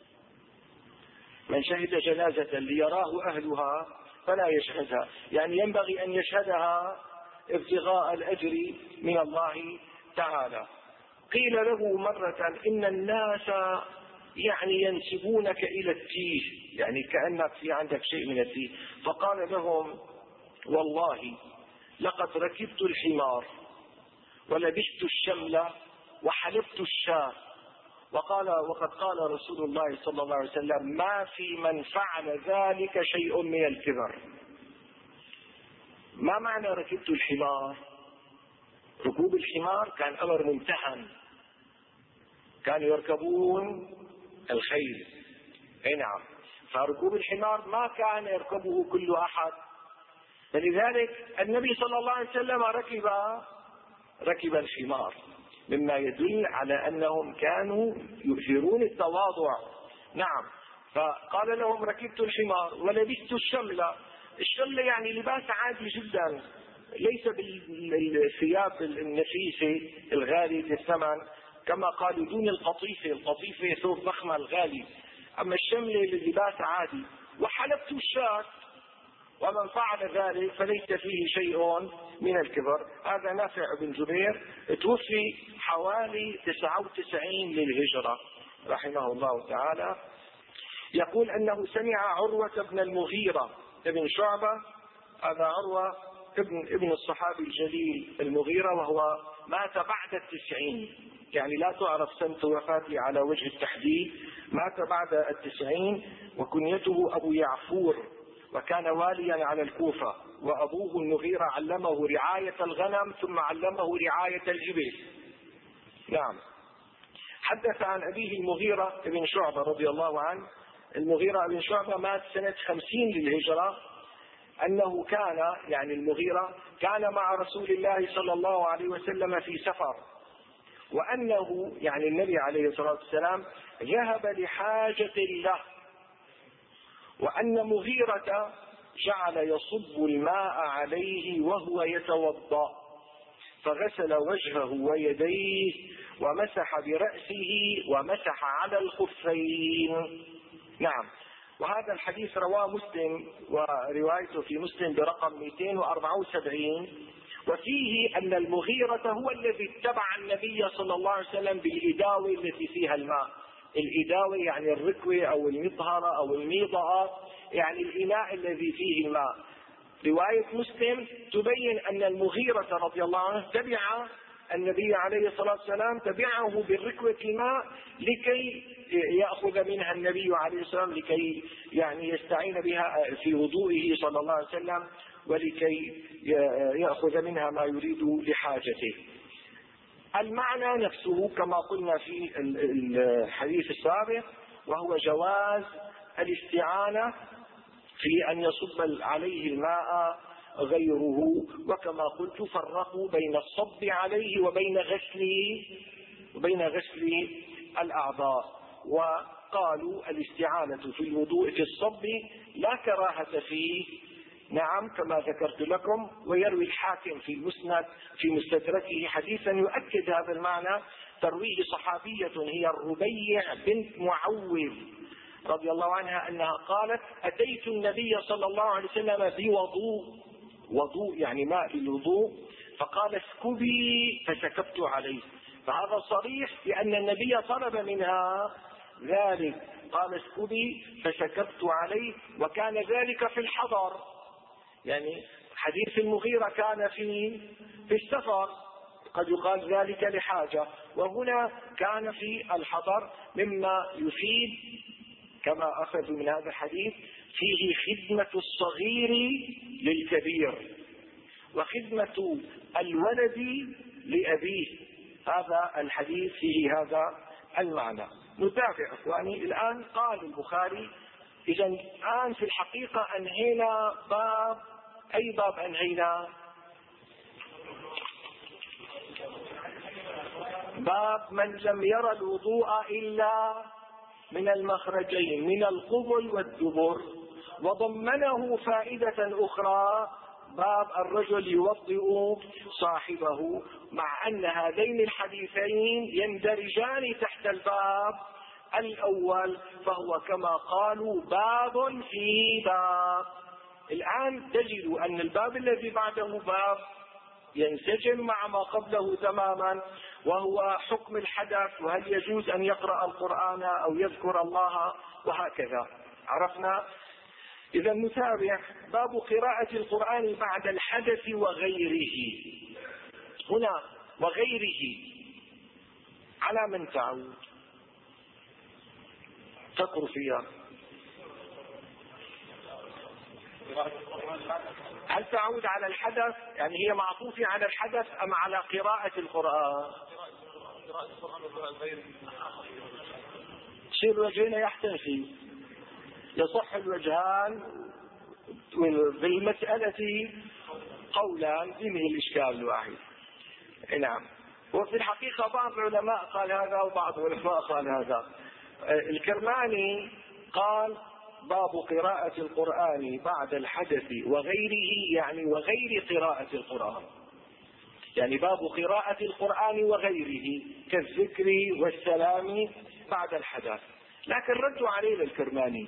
من شهد جنازة ليراه أهلها فلا يشهدها، يعني ينبغي أن يشهدها ابتغاء الأجر من الله تعالى. قيل له مرة إن الناس يعني ينسبونك إلى التيه، يعني كأنك في عندك شيء من التيه. فقال لهم والله لقد ركبت الحمار ولبست الشملة وحلبت الشاة، وقال وقد قال رسول الله صلى الله عليه وسلم ما في من فعل ذلك شيء من الكبر. ما معنى ركبت الحمار؟ ركوب الحمار كان أمر ممتهن، كانوا يركبون الخيل. اي نعم. فركوب الحمار ما كان يركبه كل أحد، فلذلك النبي صلى الله عليه وسلم ركب ركب الحمار، مما يدل على أنهم كانوا يؤثرون التواضع. نعم. فقال لهم ركبت الحمار ولبست الشملة. الشملة يعني لباس عادي جدا، ليس بالثياب النفيسة الغالية الثمن كما قالوا، دون القطيفة. القطيفة ثوب ضخمة الغالي، أما الشملة لباس عادي. وحلبت الشاة، ومن فعل ذلك فليس فيه شيء من الكبر. هذا نافع بن جبير توفي حوالي تسعة وتسعين للهجرة رحمه الله تعالى. يقول أنه سمع عروة بن المغيرة ابن شعبة. هذا عروة ابن, ابن الصحابي الجليل المغيرة، وهو مات بعد التسعين، يعني لا تعرف سنة وفاته على وجه التحديد، مات بعد التسعين. وكنيته أبو يعفور، وكان واليا على الكوفة، وأبوه المغيرة علمه رعاية الغنم ثم علمه رعاية الإبل. نعم. حدث عن أبيه المغيرة بن شعبة رضي الله عنه. المغيرة بن شعبة مات سنة خمسين للهجرة، أنه كان يعني المغيرة كان مع رسول الله صلى الله عليه وسلم في سفر، وأنه يعني النبي عليه الصلاة والسلام ذهب لحاجة له، وأن مغيرة جعل يصب الماء عليه وهو يتوضأ، فغسل وجهه ويديه ومسح برأسه ومسح على الخفين. نعم. وهذا الحديث رواه مسلم، وروايته في مسلم برقم مئتين وأربعة وسبعين، وفيه أن المغيرة هو الذي اتبع النبي صلى الله عليه وسلم بالإداوة التي فيها الماء. الإداوة يعني الركوة أو المطهرة أو الميضة، يعني الإناء الذي فيه الماء. رواية مسلم تبين أن المغيرة رضي الله عنه تبع النبي عليه الصلاة والسلام، تبعه بالركوة الماء لكي يأخذ منها النبي عليه الصلاة والسلام، لكي يعني يستعين بها في وضوئه صلى الله عليه وسلم، ولكي يأخذ منها ما يريد لحاجته. المعنى نفسه كما قلنا في الحديث السابق، وهو جواز الاستعانة في أن يصب عليه الماء غيره، وكما قلت فرقوا بين الصب عليه وبين غسله وبين غسل الأعضاء، وقالوا الاستعانة في الوضوء في الصب لا كراهة فيه. نعم كما ذكرت لكم. ويروي الحاكم في المسند في مستدركه حديثا يؤكد هذا المعنى، ترويه صحابية هي الربيع بنت معوذ رضي الله عنها أنها قالت: أتيت النبي صلى الله عليه وسلم بوضوء، وضوء يعني ماء للوضوء، فقال: اسكبي، فسكبت عليه. فهذا صريح بأن النبي طلب منها ذلك، قال: اسكبي فسكبت عليه، وكان ذلك في الحضر. يعني حديث المغيرة كان في في السفر، قد يقال ذلك لحاجة، وهنا كان في الحضر، مما يفيد كما أخذ من هذا الحديث فيه خدمة الصغير للكبير وخدمة الولد لأبيه. هذا الحديث فيه هذا المعنى. نتابع إخواني. الآن قال البخاري: إذا الآن في الحقيقة أنهينا باب، أي باب أنهينا؟ باب من لم يرى الوضوء إلا من المخرجين، من القبل والدبر، وضمنه فائدة أخرى، باب الرجل يوطئ صاحبه، مع أن هذين الحديثين يندرجان تحت الباب الأول، فهو كما قالوا باب في باب. الآن تجد أن الباب الذي بعده باب ينسجم مع ما قبله تماما، وهو حكم الحدث، وهل يجوز أن يقرأ القرآن أو يذكر الله، وهكذا. عرفنا؟ إذا نتابع. باب قراءة القرآن بعد الحدث وغيره. هنا وغيره على من تعود؟ فكروا فيها. هل تعود على الحدث؟ يعني هي معطوفة على الحدث أم على قراءة القرآن؟ شيء الوجهين يحتفي، يصح الوجهان بالمسألة قولان، إنه الإشكال الواحد. نعم. وفي الحقيقة بعض العلماء قال هذا وبعض العلماء قال هذا. الكرماني قال: باب قراءة القرآن بعد الحدث وغيره، يعني وغير قراءة القرآن، يعني باب قراءة القرآن وغيره كالذكر والسلام بعد الحدث. لكن ردوا عليه للكرماني.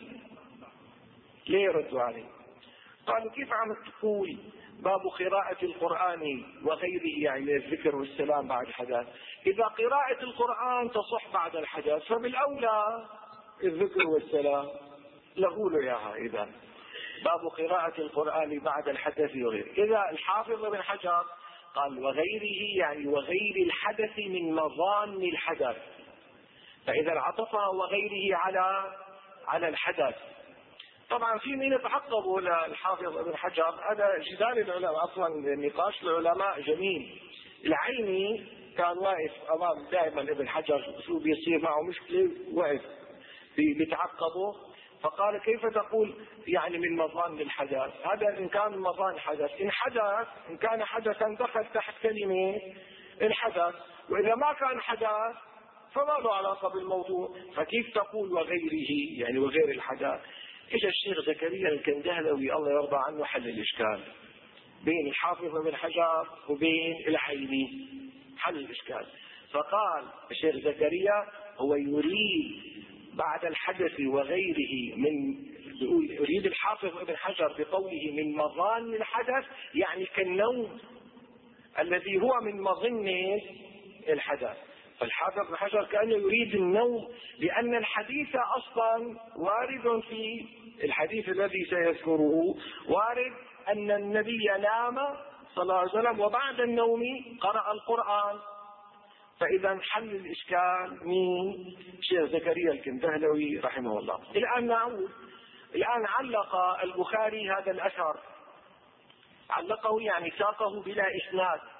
ليه ردوا عليه؟ قالوا: كيف عم تقول باب قراءة القرآن وغيره يعني الذكر والسلام بعد الحدث؟ إذا قراءة القرآن تصح بعد الحدث فبالأولى الذكر والسلام. لغوا له إياها. إذا باب قراءة القرآن بعد الحدث وغيره. إذا الحافظ ابن حجر قال وغيره يعني وغير الحدث من مظان الحدث، فإذا عطفها وغيره على على الحدث. طبعا في من يتعقبوا للحافظ ابن حجر، هذا جدال العلماء، اصلا نقاش العلماء جميل. العيني كان واقف امام دائما ابن حجر، شو بيصير معه مشكله، وقف بيتعقبه، فقال: كيف تقول يعني من مظان الحدث؟ هذا ان كان مظان حدث، ان حدث ان كان حدثا دخل تحت كلمه الحدث، واذا ما كان حدث فما له علاقه بالموضوع، فكيف تقول وغيره يعني وغير الحدث؟ اجى الشيخ زكريا الكندهلوي الله يرضى عنه حل الاشكال بين الحافظ ابن حجر وبين العيني، حل الاشكال. فقال الشيخ زكريا: هو يريد بعد الحدث وغيره، من يريد الحافظ ابن حجر بقوله من مظان الحدث يعني كالنوم الذي هو من مظنة الحدث. فالحافظ ابن حجر كأنه يريد النوم، لأن الحديث أصلا وارد في الحديث الذي سيذكره، وارد أن النبي نام صلى الله عليه وسلم وبعد النوم قرأ القرآن. فإذا حل الإشكال من شيخ زكريا الكندهلوي رحمه الله. الآن نعود. الآن علق البخاري هذا الأثر، علقه يعني ساقه بلا إسناد،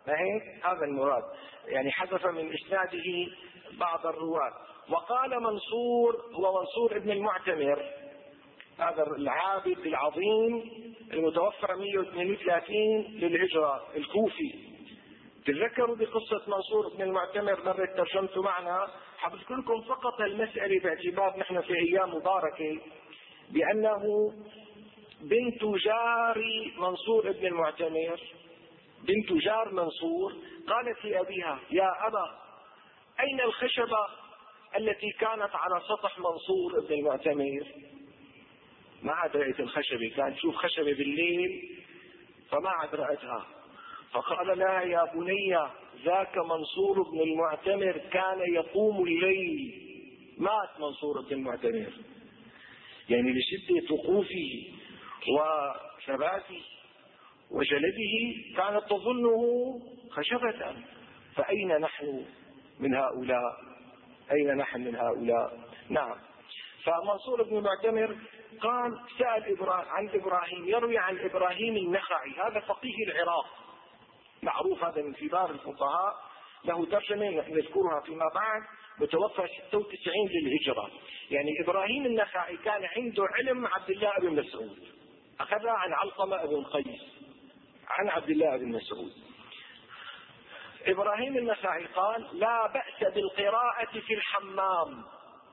ما هيك؟ هذا المراد، يعني حذف من إسناده بعض الرواة. وقال منصور هو منصور ابن المعتمر، هذا العابد العظيم المتوفى مئة واثنين وثلاثين للهجرة الكوفي. تذكروا بقصة منصور ابن المعتمر مرة ترجمت معنا، حبذكر لكم فقط المسألة باعتبار نحن في أيام مباركة، بأنه بنت جار منصور ابن المعتمر، بنت جار منصور، قالت لأبيها: يا أبا، أين الخشبة التي كانت على سطح منصور ابن المعتمر؟ ما عاد رأيت الخشبة، كانت تشوف خشبة بالليل فما عاد رأتها. فقال لها: يا بني، ذاك منصور بن المعتمر كان يقوم الليل، مات منصور بن المعتمر، يعني لشدة وقوفه وثباته وجلده كانت تظنه خشبة. فأين نحن من هؤلاء؟ أين نحن من هؤلاء؟ نعم. فمنصور بن المعتمر قال: سأل إبراهيم عن إبراهيم، يروي عن إبراهيم النخعي، هذا فقيه العراق معروف، هذا من كبار الفقهاء، له ترجمة نذكرها فيما بعد، متوفى ستة وتسعين للهجرة. يعني إبراهيم النخعي كان عنده علم عبد الله بن مسعود، أخذها عن علقمة بن قيس عن عبد الله بن مسعود. إبراهيم النخعي قال: لا بأس بالقراءة في الحمام.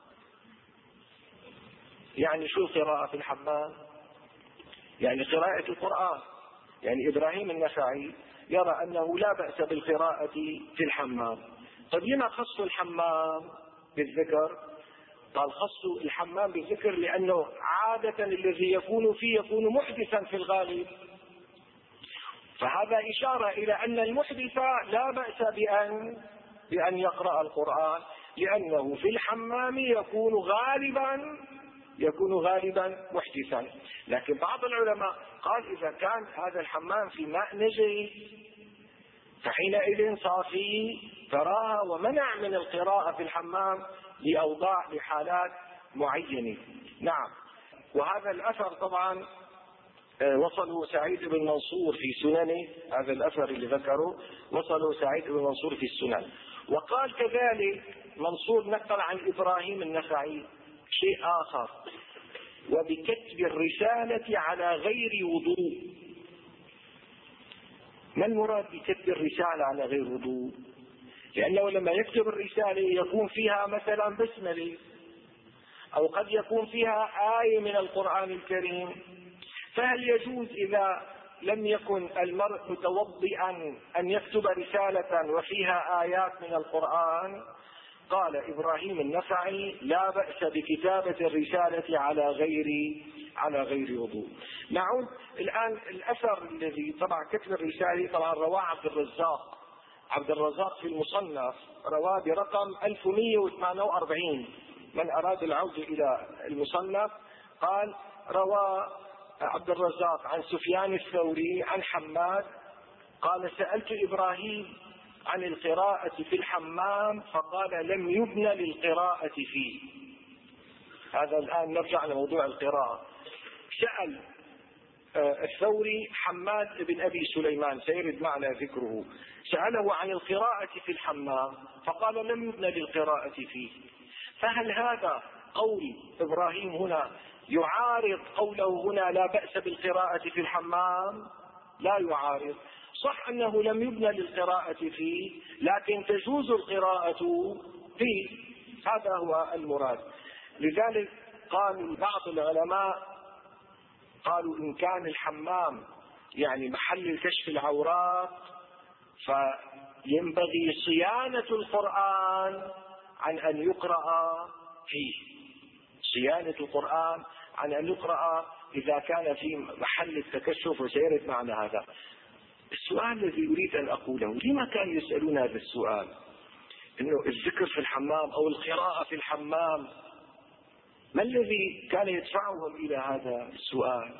يعني شو القراءة في الحمام؟ يعني قراءة القرآن. يعني إبراهيم النخعي يرى أنه لا بأس بالقراءة في الحمام. طيب لما خصوا الحمام بالذكر؟ قال: خصوا الحمام بالذكر لأنه عادة الذي يكون فيه يكون محدثا في الغالب، فهذا إشارة إلى أن المحدث لا بأس بأن بأن يقرأ القرآن، لأنه في الحمام يكون غالبا يكون غالبا محدثا. لكن بعض العلماء قال: إذا كان هذا الحمام في ماء نجس فحينئذ صار فيه كراهة ومنع من القراءة في الحمام لأوضاع لحالات معينة. نعم. وهذا الأثر طبعا وصله سعيد بن منصور في سننه، هذا الأثر اللي ذكره وصله سعيد بن منصور في السنن. وقال كذلك منصور نقل عن إبراهيم النخعي شيء آخر: وبكتب الرسالة على غير وضوء. ما المراد بكتب الرسالة على غير وضوء؟ لأنه لما يكتب الرسالة يكون فيها مثلا بسملة، أو قد يكون فيها آية من القرآن الكريم، فهل يجوز إذا لم يكن المرء متوضئا أن يكتب رسالة وفيها آيات من القرآن؟ قال إبراهيم النخعي: لا بأس بكتابة الرسالة على غير على غير وضوء. نعود الآن الأثر الذي طبعا كتب الرسالة، طبعا رواه عبد الرزاق عبد الرزاق في المصنف، رواه برقم ألف ومئة وثمانية وأربعين. من أراد العودة إلى المصنف قال: روى عبد الرزاق عن سفيان الثوري عن حماد قال: سألت إبراهيم عن القراءة في الحمام فقال: لم يبنى للقراءة فيه. هذا الآن نرجع لموضوع القراءة. سأل الثوري حماد بن أبي سليمان، سيرد معنا ذكره، سأله عن القراءة في الحمام فقال: لم يبنى للقراءة فيه. فهل هذا قول إبراهيم هنا يعارض قوله هنا لا بأس بالقراءة في الحمام؟ لا يعارض. صح أنه لم يبنى للقراءة فيه، لكن تجوز القراءة فيه، هذا هو المراد. لذلك قال بعض العلماء قالوا: إن كان الحمام يعني محل الكشف العورات فينبغي صيانة القرآن عن أن يقرأ فيه، صيانة القرآن عن أن يقرأ إذا كان في محل التكشف، وسيرد معنا هذا. السؤال الذي أريد أن أقوله: لما كانوا يسألون هذا السؤال؟ إنه الذكر في الحمام أو القراءة في الحمام، ما الذي كان يدفعهم إلى هذا السؤال؟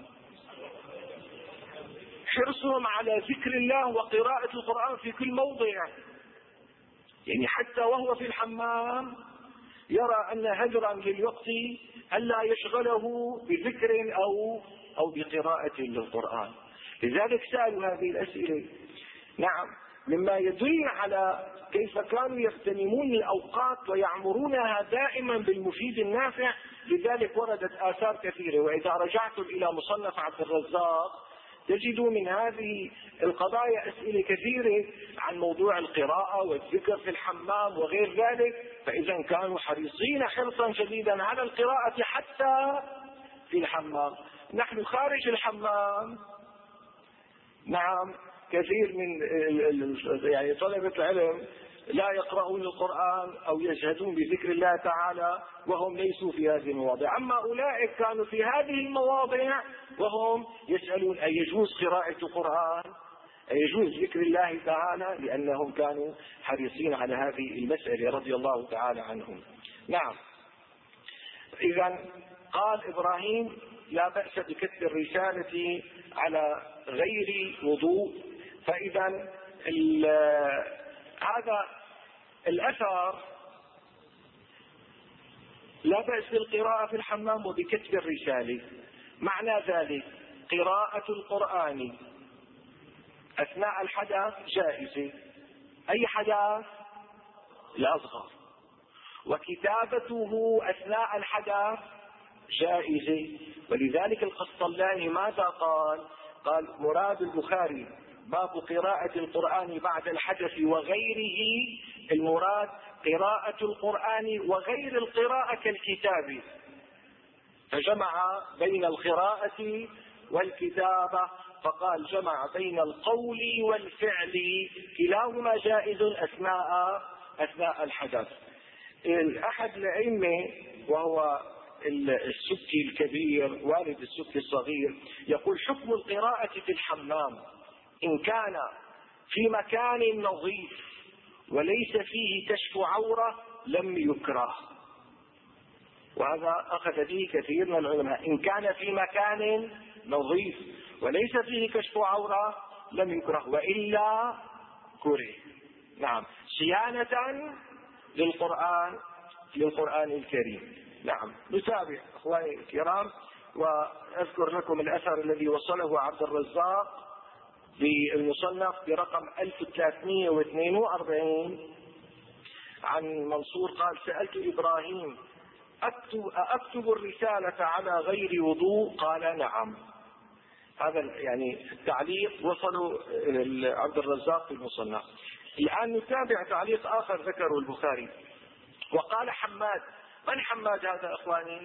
حرصهم على ذكر الله وقراءة القرآن في كل موضع، يعني حتى وهو في الحمام يرى أن هجرا للوقت ألا يشغله بذكر أو أو بقراءة للقرآن. لذلك سألوا هذه الأسئلة. نعم. مما يدل على كيف كانوا يغتنمون الأوقات ويعمرونها دائما بالمفيد النافع. لذلك وردت آثار كثيرة، وإذا رجعتم إلى مصنف عبد الرزاق تجدوا من هذه القضايا أسئلة كثيرة عن موضوع القراءة والذكر في الحمام وغير ذلك. فإذا كانوا حريصين حرصا شديدا على القراءة حتى في الحمام. نحن خارج الحمام نعم كثير من يعني طلبة العلم لا يقرؤون القرآن أو يجهدون بذكر الله تعالى وهم ليسوا في هذه المواضع. أما أولئك كانوا في هذه المواضع وهم يسألون أن يجوز قراءة القرآن، أن يجوز ذكر الله تعالى، لأنهم كانوا حريصين على هذه المسألة رضي الله تعالى عنهم. نعم. إذن قال إبراهيم لا بأس بكتب الرسالة على غير وضوء. فإذا هذا الأثر لا بأس بالقراءة في الحمام وبكتب الرسالة. معنى ذلك قراءة القرآن أثناء الحدث جائزة، أي حدث الأصغر، وكتابته أثناء الحدث جائزة. ولذلك القسطلاني ماذا قال؟ قال مراد البخاري باب قراءة القرآن بعد الحدث وغيره، المراد قراءة القرآن وغير القراءة كالكتاب، فجمع بين القراءة والكتابة، فقال جمع بين القول والفعل كلاهما جائز أثناء أثناء الحدث. أحد الأئمة وهو السكي الكبير والد السكي الصغير يقول حكم القراءة في الحمام إن كان في مكان نظيف وليس فيه كشف عورة لم يكره. وهذا أخذ به كثير من العلماء، إن كان في مكان نظيف وليس فيه كشف عورة لم يكره، وإلا كره. نعم، صيانة للقرآن للقرآن الكريم. نعم، نتابع أخواني الكرام وأذكر لكم الأثر الذي وصله عبد الرزاق بالمصنف برقم ألف وثلاثمائة واثنين وأربعين عن منصور قال سألت إبراهيم أكتب, أكتب الرسالة على غير وضوء؟ قال نعم. هذا يعني التعليق وصلوا عبد الرزاق في المصنف. الآن نتابع تعليق آخر ذكره البخاري. وقال حماد، من حماد هذا أخواني؟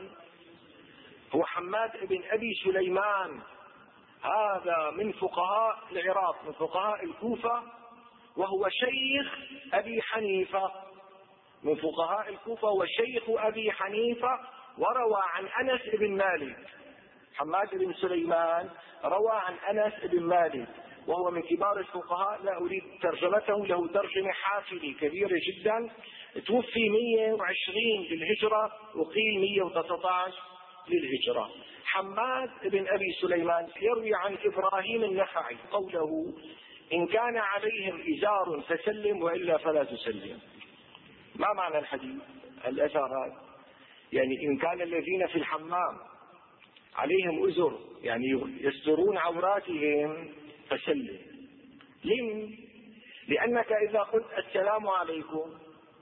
هو حماد بن أبي سليمان، هذا من فقهاء العراق، من فقهاء الكوفة، وهو شيخ أبي حنيفة، من فقهاء الكوفة وشيخ أبي حنيفة، وروى عن أنس بن مالك. حماد بن سليمان روى عن أنس بن مالك وهو من كبار الفقهاء، لا أريد ترجمته، له ترجمة حافلة كبيرة جدا، توفي مئة وعشرين للهجرة وقيل مئة وتسعة عشر للهجرة. حماد بن أبي سليمان يروي عن إبراهيم النخعي قوله إن كان عليهم إزار فسلم وإلا فلا تسلم. ما معنى الحديث الأثر هذا؟ يعني إن كان الذين في الحمام عليهم أزر يعني يسترون عوراتهم فسلم. لم؟ لأنك إذا قلت السلام عليكم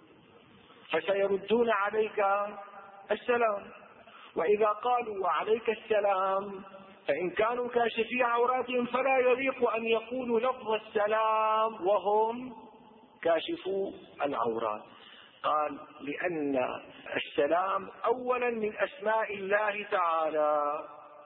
فسيردون عليك السلام، وإذا قالوا وعليك السلام فإن كانوا كاشفي عوراتهم فلا يليق أن يقولوا لفظ السلام وهم كاشفوا العورات. قال لأن السلام أولا من أسماء الله تعالى،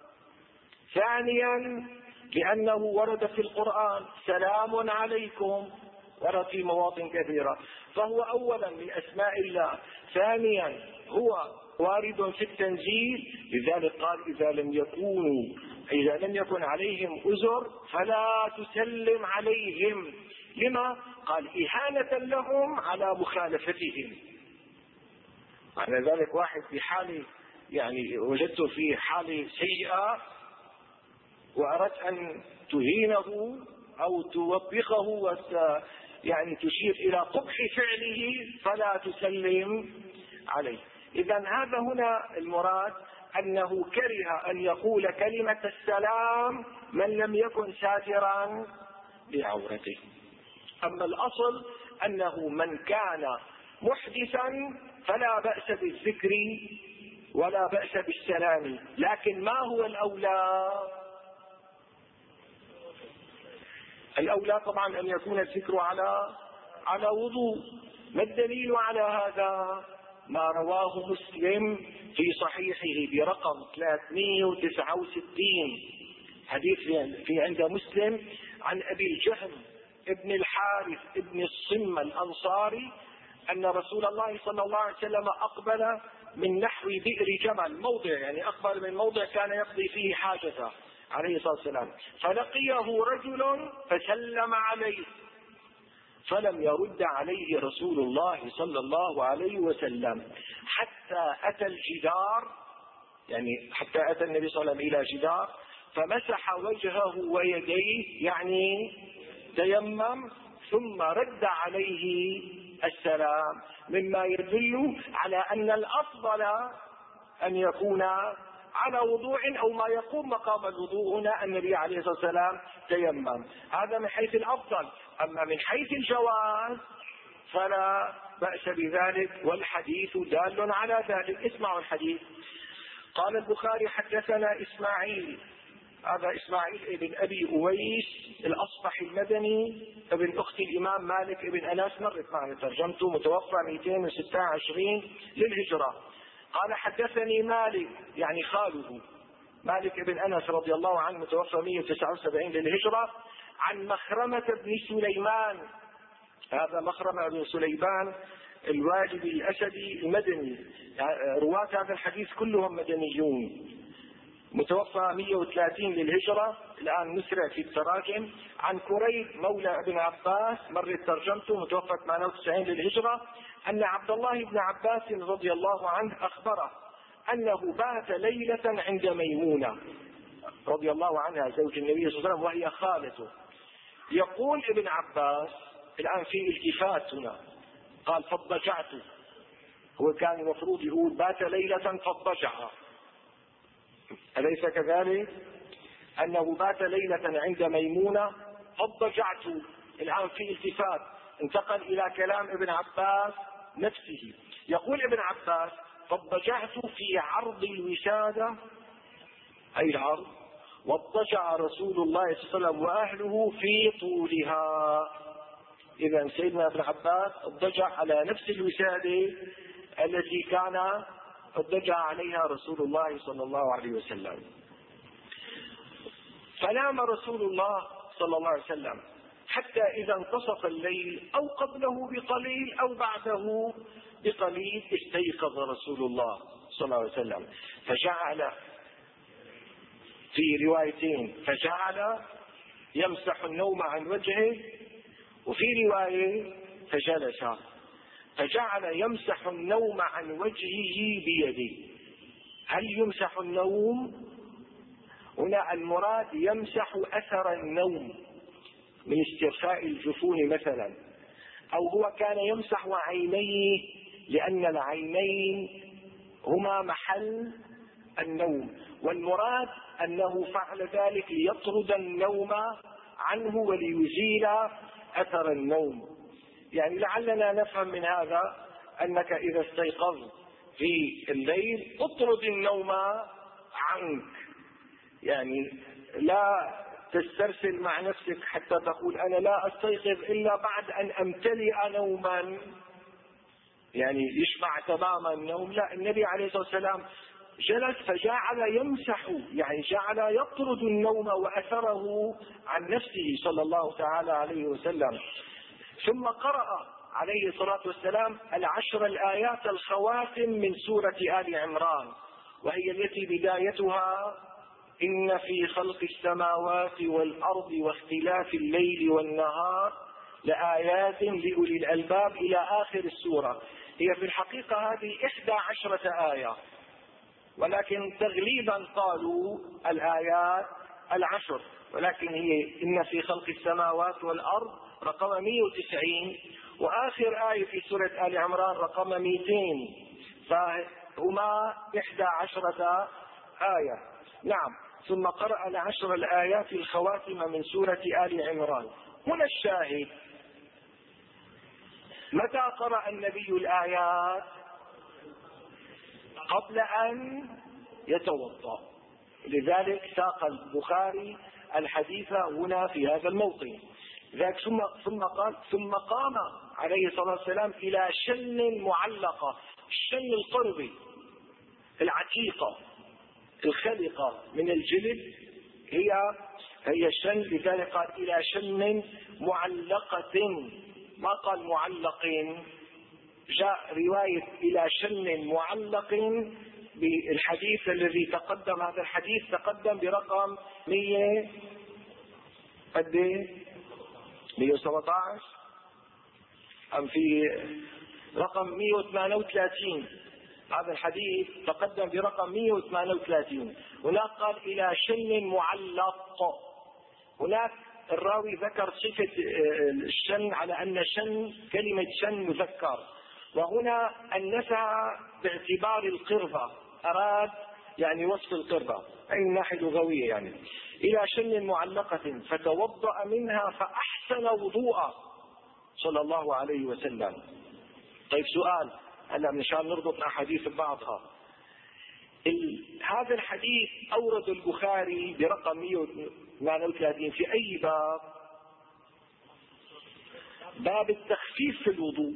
ثانيا لأنه ورد في القرآن سلام عليكم، ورد في مواطن كثيرة، فهو أولا من أسماء الله، ثانيا هو وارد في التنزيل. لذلك قال إذا لم يكونوا إذا لم يكن عليهم أزر فلا تسلم عليهم. لما؟ قال إهانة لهم على مخالفتهم. معنى ذلك واحد في حالة يعني وجدته في حالة سيئة وأردت أن تهينه أو توبخه وت يعني تشير إلى قبح فعله فلا تسلم عليه. إذا هذا هنا المراد أنه كره أن يقول كلمة السلام من لم يكن ساترا بعورته. أما الأصل أنه من كان محدثا فلا بأس بالذكر ولا بأس بالسلام، لكن ما هو الأولى؟ الأولى طبعا أن يكون الذكر على على وضوء. ما الدليل على هذا؟ ما رواه مسلم في صحيحه برقم ثلاثمائة وتسعة وستين، حديث في عند مسلم عن أبي الجهم ابن الحارث ابن الصم الأنصاري أن رسول الله صلى الله عليه وسلم أقبل من نحو بئر جمل، موضع يعني أقبل من موضع كان يقضي فيه حاجته عليه الصلاة والسلام، فلقيه رجل فسلم عليه فلم يرد عليه رسول الله صلى الله عليه وسلم حتى أتى الجدار، يعني حتى أتى النبي صلى الله عليه وسلم إلى جدار فمسح وجهه ويديه يعني تيمم، ثم رد عليه السلام، مما يدل على أن الأفضل أن يكون على وضوء أو ما يقوم مقام الوضوء. هنا النبي عليه الصلاة والسلام تيمم، هذا من حيث الأفضل. أما من حيث الجواز فلا بأس بذلك، والحديث دال على ذلك. اسمعوا الحديث. قال البخاري حدثنا إسماعيل، هذا إسماعيل ابن أبي أويس الأصبحي المدني ابن أخت الإمام مالك ابن أنس، مرت معنا ترجمته، متوفى مئتين وستة وعشرين للهجرة. قال حدثني مالك يعني خاله مالك ابن أنس رضي الله عنه متوفى مئة وتسعة وسبعين للهجرة، عن مخرمة بن سليمان، هذا مخرمة بن سليمان الواجبي الأسدي المدني، يعني رواة هذا الحديث كلهم مدنيون، متوفى مئة وثلاثين للهجرة، الآن نسرع في التراجم. عن كريب مولى ابن عباس مرت ترجمته، متوفى ثمانية وتسعين للهجرة، أن عبد الله بن عباس رضي الله عنه أخبره أنه بات ليلة عند ميمونة رضي الله عنها زوج النبي صلى الله عليه وسلم وهي خالته. يقول ابن عباس، الآن في التفات هنا، قال فاضطجعت، هو كان المفروض يقول بات ليلة فاضطجع، أليس كذلك؟ أنه بات ليلة عند ميمونة فاضطجعت، الآن في التفات انتقل إلى كلام ابن عباس نفسه. يقول ابن عباس فاضطجعت في عرض الوسادة، أي العرض، واضطجع رسول الله صلى الله عليه وسلم وأهله في طولها. إذا سيدنا ابن عباس اضطجع على نفس الوسادة التي كان اضطجع عليها رسول الله صلى الله عليه وسلم. فنام رسول الله صلى الله عليه وسلم حتى إذا انتصف الليل أو قبله بقليل أو بعده بقليل استيقظ رسول الله صلى الله عليه وسلم، فجعل في روايتين فجعل يمسح النوم عن وجهه، وفي رواية فجلس، فجعل يمسح النوم عن وجهه بيده. هل يمسح النوم هنا المراد يمسح أثر النوم من استرخاء الجفون مثلا، أو هو كان يمسح عينيه لأن العينين هما محل النوم، والمراد أنه فعل ذلك ليطرد النوم عنه وليزيل أثر النوم. يعني لعلنا نفهم من هذا أنك إذا استيقظت في الليل اطرد النوم عنك، يعني لا تسترسل مع نفسك حتى تقول أنا لا أستيقظ إلا بعد أن أمتلئ نوما، يعني يشبع تماما النوم. لا، النبي عليه الصلاة والسلام جلس فجعل يمسح، يعني جعل يطرد النوم وأثره عن نفسه صلى الله تعالى عليه وسلم. ثم قرأ عليه الصلاة والسلام العشر الآيات الخواتم من سورة آل عمران، وهي التي بدايتها إن في خلق السماوات والأرض واختلاف الليل والنهار لآيات لأولي الألباب إلى آخر السورة. هي في الحقيقة هذه إحدى عشرة آية، ولكن تغليبا قالوا الآيات العشر، ولكن هي إن في خلق السماوات والأرض رقم مئة وتسعين، وآخر آية في سورة آل عمران رقم مئتين، فهما إحدى عشرة آية. نعم. ثم قرأ العشر الآيات الخواتم من سورة آل عمران. هنا الشاهد متى قرأ النبي الآيات؟ قبل أن يتوضأ. لذلك ساق البخاري الحديث هنا في هذا الموطن. ذلك ثم ثم قال ثم قام عليه الصلاة والسلام إلى شن معلقة. الشن القربي العتيقة الخلقة من الجلد هي هي الشن. لذلك قال إلى شن معلقة، ما قال معلقين. جاء رواية إلى شن معلق بالحديث الذي تقدم. هذا الحديث تقدم برقم مية قد مية وسبعة عشر أم في رقم مية وثمانية وثلاثين. هذا الحديث تقدم برقم مية وثمانية وثلاثين. هناك قال إلى شن معلق. هناك الراوي ذكر صفة الشن على أن شن كلمة شن مذكر، وهنا أنثها باعتبار القربة، أراد يعني وصف القربة أي من ناحية لغوية يعني. إلى شن معلقة فتوضأ منها فأحسن وضوءه صلى الله عليه وسلم. طيب سؤال هلا مشان نربط أحاديث ببعضها. هذا الحديث أورد البخاري برقم مية وثمانية وثلاثين في أي باب؟ باب التخفيف في الوضوء.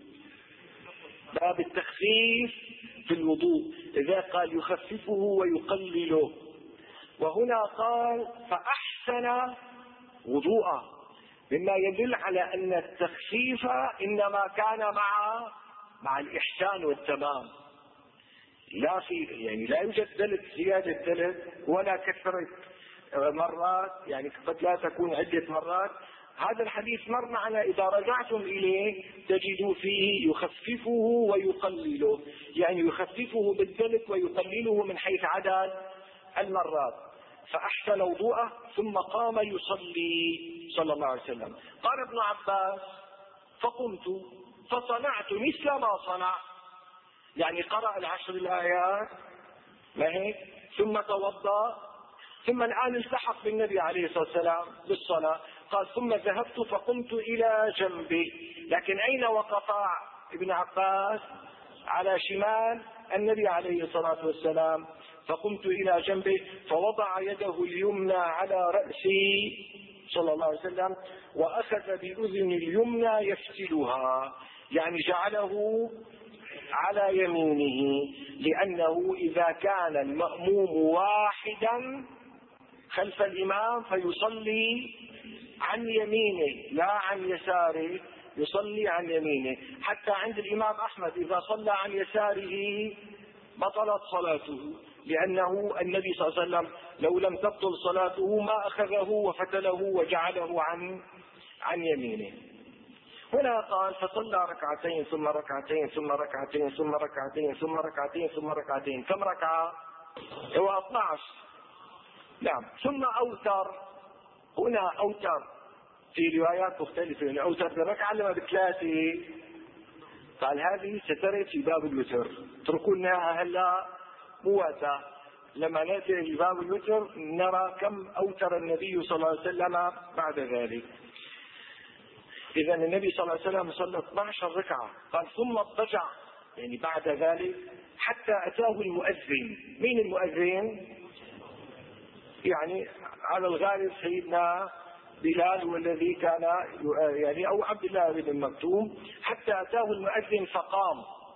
باب التخفيف في الوضوء. إذا قال يخففه ويقلله، وهنا قال فأحسن وضوءه، مما يدل على أن التخفيف إنما كان مع مع الإحسان والتمام، لا في يعني لا يوجد دلت زيادة دلت ولا كثرة مرات، يعني قد لا تكون عدة مرات. هذا الحديث مر معنا إذا رجعتم إليه تجدوا فيه يخففه ويقلله، يعني يخففه بالدلت ويقلله من حيث عدد المرات. فأحسن وضوءه ثم قام يصلي صلى الله عليه وسلم. قال ابن عباس فقمت فصنعت مثل ما صنع، يعني قرأ العشر الآيات ما هيك ثم توضأ، ثم الآن التحق بالنبي عليه الصلاة والسلام بالصلاة. قال ثم ذهبت فقمت إلى جنبي، لكن أين وقف ابن عباس؟ على شمال النبي عليه الصلاة والسلام. فقمت إلى جنبه فوضع يده اليمنى على رأسي صلى الله عليه وسلم وأخذ بأذن اليمنى يفتلها، يعني جعله على يمينه، لأنه إذا كان المأموم واحدا خلف الإمام فيصلي عن يمينه لا عن يساره، يصلي عن يمينه. حتى عند الإمام أحمد إذا صلى عن يساره بطلت صلاته، لأنه النبي صلى الله عليه وسلم لو لم تبطل صلاته ما أخذه وفتله وجعله عن عن يمينه. هنا قال فصلى ركعتين ثم ركعتين ثم ركعتين ثم ركعتين ثم ركعتين ثم ركعتين. كم ركعة؟ هو اثني عشر. نعم. ثم أوتر. هنا أوتر في روايات مختلفة، يعني أوتر بركعة لما بثلاثة. قال هذه سترد في باب الوتر، اتركوا لنا هلا مواتة لما نأتي في باب الوتر نرى كم أوتر النبي صلى الله عليه وسلم بعد ذلك. إذا النبي صلى الله عليه وسلم صلى اثني عشر ركعة. قال ثم اضطجع، يعني بعد ذلك حتى أتاه المؤذن. مين المؤذن؟ يعني على الغالب سيدنا بلال والذي كان يعني أو عبد الله بن مكتوم. حتى أتاه المؤذن فقام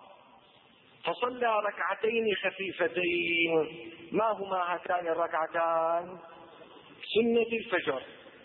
فصلى ركعتين خفيفتين. ما هما هاتان الركعتان؟ سنة الفجر.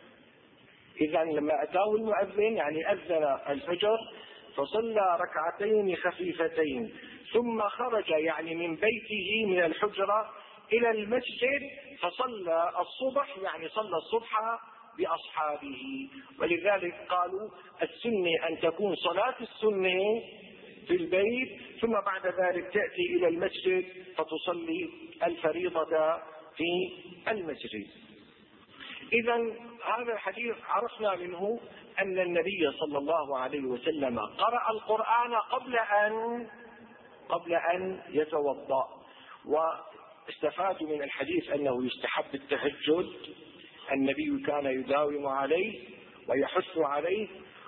إذا لما أتاه المؤذن يعني أذن الفجر فصلى ركعتين خفيفتين، ثم خرج يعني من بيته من الحجرة إلى المسجد فصلى الصبح، يعني صلى الصبح بأصحابه. ولذلك قالوا السنة أن تكون صلاة السنة في البيت ثم بعد ذلك تأتي إلى المسجد فتصلي الفريضة في المسجد. إذا هذا الحديث عرفنا منه أن النبي صلى الله عليه وسلم قرأ القرآن قبل أن قبل أن يتوضأ. واستفادوا من الحديث أنه يستحب التهجد، النبي كان يداوم عليه ويحث عليه.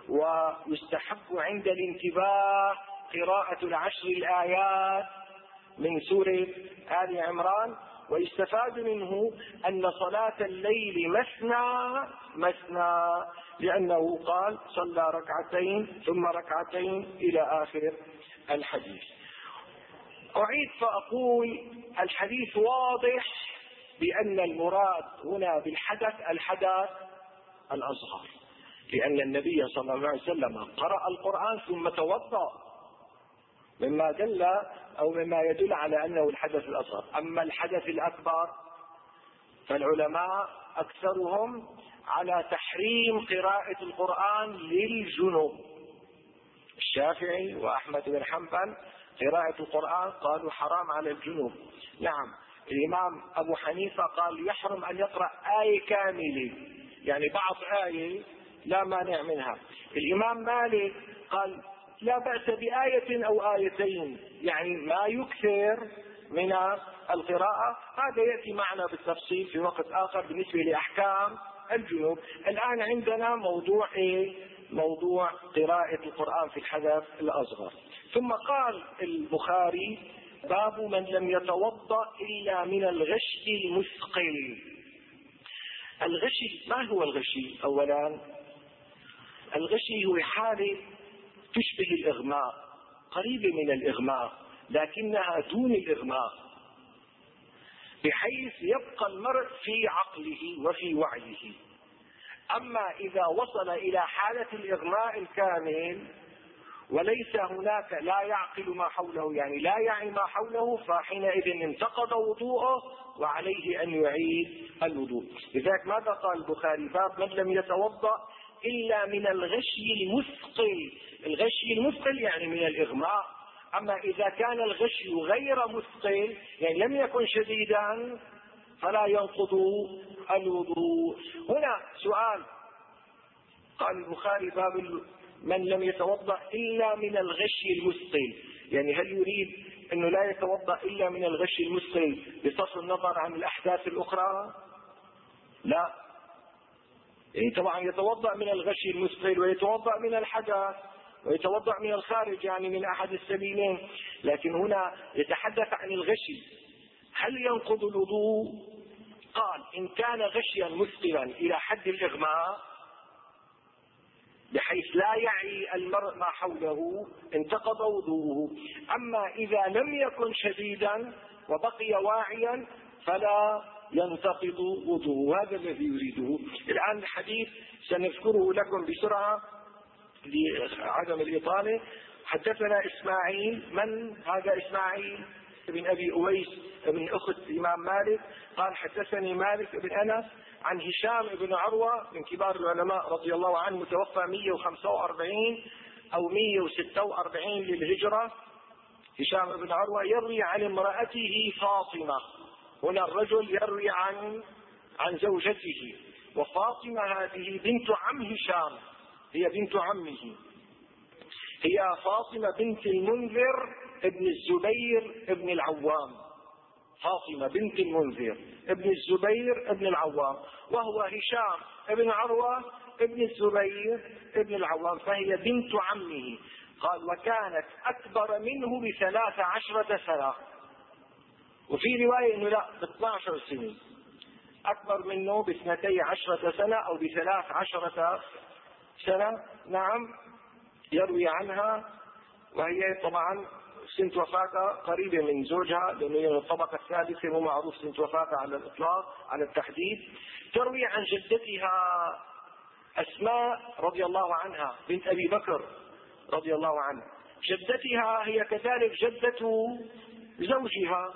ويستحب عند الانتباه قراءة العشر الآيات من سورة آل عمران. ويستفاد منه أن صلاة الليل مثنى مثنى، لأنه قال صلى ركعتين ثم ركعتين إلى آخر الحديث. أعيد فأقول الحديث واضح بأن المراد هنا بالحدث الحدث الأصغر، لأن النبي صلى الله عليه وسلم قرأ القرآن ثم توضأ، مما دل أو مما يدل على أنه الحدث الأصغر. أما الحدث الأكبر فالعلماء أكثرهم على تحريم قراءة القرآن للجنوب. الشافعي وأحمد بن حنبل قراءة القرآن قالوا حرام على الجنوب. نعم، الإمام أبو حنيفة قال يحرم أن يقرأ آية كاملة، يعني بعض آية لا مانع منها. الإمام مالك قال لا بأس بآية أو آيتين، يعني ما يكثر من القراءة. هذا يأتي معنا بالتفصيل في وقت آخر بالنسبة لأحكام الجنوب. الآن عندنا موضوع إيه؟ موضوع قراءة القرآن في الحدث الأصغر. ثم قال البخاري باب من لم يتوضأ إلا من الغشي المثقل. الغشي، ما هو الغشي؟ أولا الغشي هو حالة تشبه الإغماء، قريبة من الإغماء لكنها دون الإغماء، بحيث يبقى المرء في عقله وفي وعيه. أما إذا وصل إلى حالة الإغماء الكامل وليس هناك، لا يعقل ما حوله، يعني لا يعي ما حوله، فحينئذ انتقض وضوءه وعليه أن يعيد الوضوء. لذلك ماذا قال البخاري؟ باب من لم يتوضأ إلا من الغشي المثقل. الغشي المثقل يعني من الإغماء. أما إذا كان الغشي غير مثقل، يعني لم يكن شديدا، فلا ينقض الوضوء. هنا سؤال، قال البخاري باب من لم يتوضأ إلا من الغشي المثقل، يعني هل يريد أنه لا يتوضأ إلا من الغشي المثقل بصرف النظر عن الأحداث الأخرى؟ لا، يعني طبعا يتوضأ من الغشي المثقل ويتوضأ من الحدث ويتوضأ من الخارج، يعني من أحد السبيلين. لكن هنا يتحدث عن الغشي، هل ينقض الوضوء؟ قال إن كان غشيا مثقلا إلى حد الإغماء بحيث لا يعي المرء ما حوله انتقض وضوءه. أما إذا لم يكن شديدا وبقي واعيا فلا ينتقض وضوءه. هذا الذي يريده. الآن الحديث سنذكره لكم بسرعة لعدم الإطالة. حدثنا إسماعيل. من هذا إسماعيل؟ ابن أبي أويس ابن أخت الإمام مالك. قال حدثني مالك بن أنس عن هشام بن عروة من كبار العلماء رضي الله عنه، متوفى مئة وخمسة وأربعين أو مئة وستة وأربعين للهجرة. هشام بن عروة يروي عن امرأته فاطمة. هنا الرجل يروي عن عن زوجته، وفاطمة هذه بنت عم هشام، هي بنت عمه، هي فاطمة بنت المنذر ابن الزبير ابن العوام. فاطمة بنت المنذر ابن الزبير ابن العوام، وهو هشام ابن عروة ابن الزبير ابن العوام، فهي بنت عمه. قال وكانت أكبر منه بثلاث عشرة سنة، وفي رواية انه لا باثنى عشر سنة، أكبر منه باثنتي عشرة سنة أو بثلاث عشرة سنة. نعم، يروي عنها، وهي طبعا سنة وفاتها قريبة من زوجها، لأنه الطبقة الثالثة مو معروف سنة وفاتها على الإطلاق على التحديد. تروي عن جدتها أسماء رضي الله عنها بنت أبي بكر رضي الله عنه. جدتها هي كذلك جدة زوجها،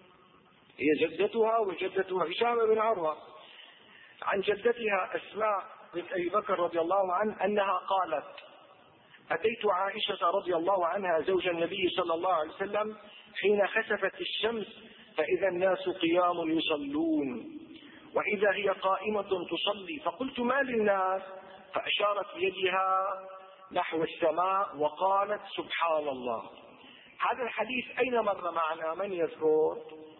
هي جدتها وجدتها هشام بن عروة. عن جدتها أسماء بنت أبي بكر رضي الله عنه أنها قالت أتيت عائشة رضي الله عنها زوج النبي صلى الله عليه وسلم حين خسفت الشمس فإذا الناس قيام يصلون وإذا هي قائمة تصلي، فقلت ما للناس؟ فأشارت بيدها نحو السماء وقالت سبحان الله. هذا الحديث أين مر معنا؟ من يذكر؟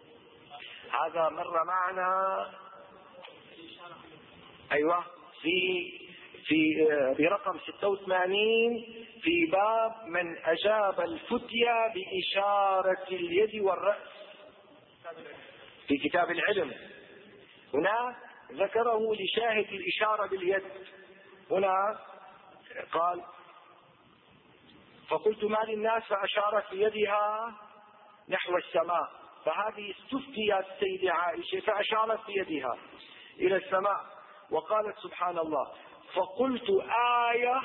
هذا مر معنا أيوة في في برقم ستة وثمانين في باب من أجاب الفتيا بإشارة اليد والرأس في كتاب العلم. هنا ذكره لشاهد الإشارة باليد. هنا قال فقلت ما للناس فأشارت بيدها نحو السماء، فهذه استفتيت السيدة عائشة فأشارت بيدها إلى السماء وقالت سبحان الله، فقلت آية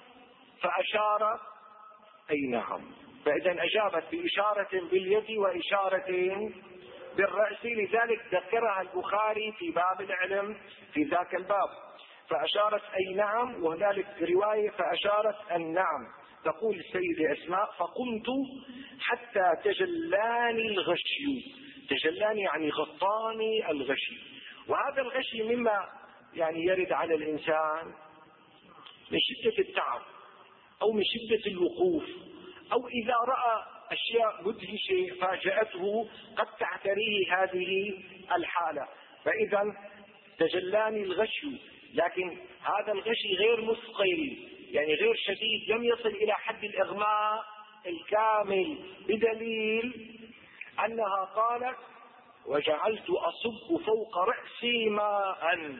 فأشارت أي نعم. فإذا أجابت بإشارة باليد وإشارة بالرأس، لذلك ذكرها البخاري في باب العلم في ذاك الباب. فأشارت أي نعم، وهنالك رواية فأشارت النعم. تقول السيدة أسماء فقمت حتى تجلاني الغشي. تجلاني يعني غطاني الغشي. وهذا الغشي مما يعني يرد على الإنسان من شدة التعب أو من شدة الوقوف، أو إذا رأى أشياء مدهشة فاجأته قد تعتريه هذه الحالة. فإذا تجلاني الغشي، لكن هذا الغشي غير مثقل يعني غير شديد، لم يصل إلى حد الإغماء الكامل، بدليل أنها قالت وجعلت أصب فوق رأسي ماء.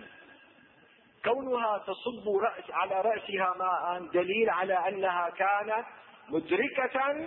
كونها تصب رأس على رأسها ماء دليل على أنها كانت مدركة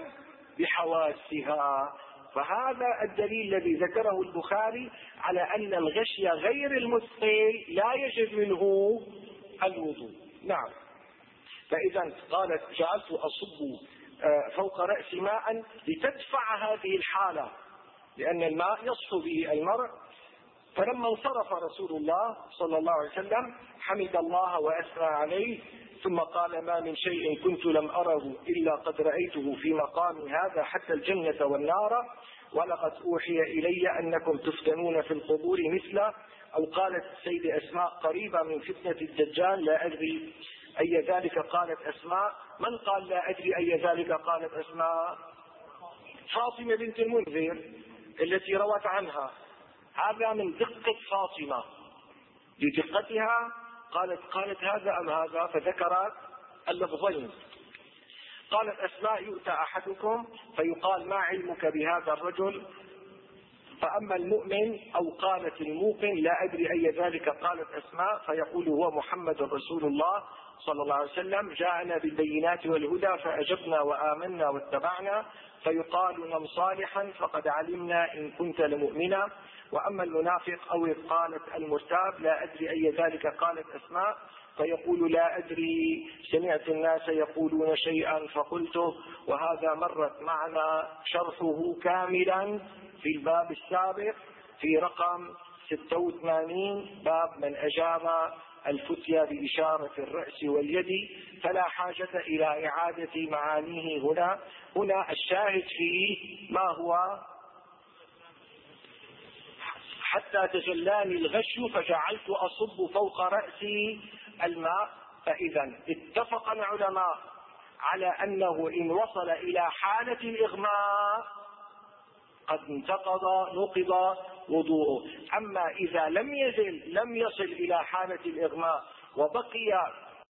بحواسها. فهذا الدليل الذي ذكره البخاري على أن الغشي غير المثقل لا يجب منه الوضوء. نعم. فإذا قالت جعلت أصب فوق رأسي ماء لتدفع هذه الحالة، لأن الماء يصحو به المرء. فلما انصرف رسول الله صلى الله عليه وسلم حمد الله وأثنى عليه، ثم قال ما من شيء كنت لم أره إلا قد رأيته في مقام هذا حتى الجنة والنار، ولقد أوحي إلي أنكم تفتنون في القبور مثله. أو قالت السيدة أسماء قريبة من فتنة الدجال لا أدري أي ذلك قالت أسماء. من قال لا أدري أي ذلك قالت أسماء؟ فاطمة بنت المنذر التي روت عنها. هذا من دقة فاطمة، لدقتها قالت قالت هذا أم هذا، فذكرت اللفظين. قالت أسماء يؤتى أحدكم فيقال ما علمك بهذا الرجل، فأما المؤمن أو قالت الموقن لا أدري أي ذلك قالت أسماء، فيقول هو محمد رسول الله صلى الله عليه وسلم جاءنا بالبينات والهدى فأجبنا وآمنا واتبعنا، فيقال نم صالحا فقد علمنا إن كنت لمؤمنا. وأما المنافق أو قالت المرتاب لا أدري أي ذلك قالت أسماء، فيقول لا أدري سمعت الناس يقولون شيئا فقلته. وهذا مرت معنا شرحه كاملا في الباب السابق في رقم ستة وثمانين باب من أجاب الفتيا بإشارة الرأس واليد، فلا حاجة إلى إعادة معانيه هنا. هنا الشاهد فيه ما هو حتى تجلاني الغش فجعلت أصب فوق رأسي الماء. فإذا اتفق العلماء على أنه إن وصل إلى حالة الإغماء قد انتقض نقض وضوءه. أما إذا لم يزل لم يصل إلى حالة الإغماء وبقي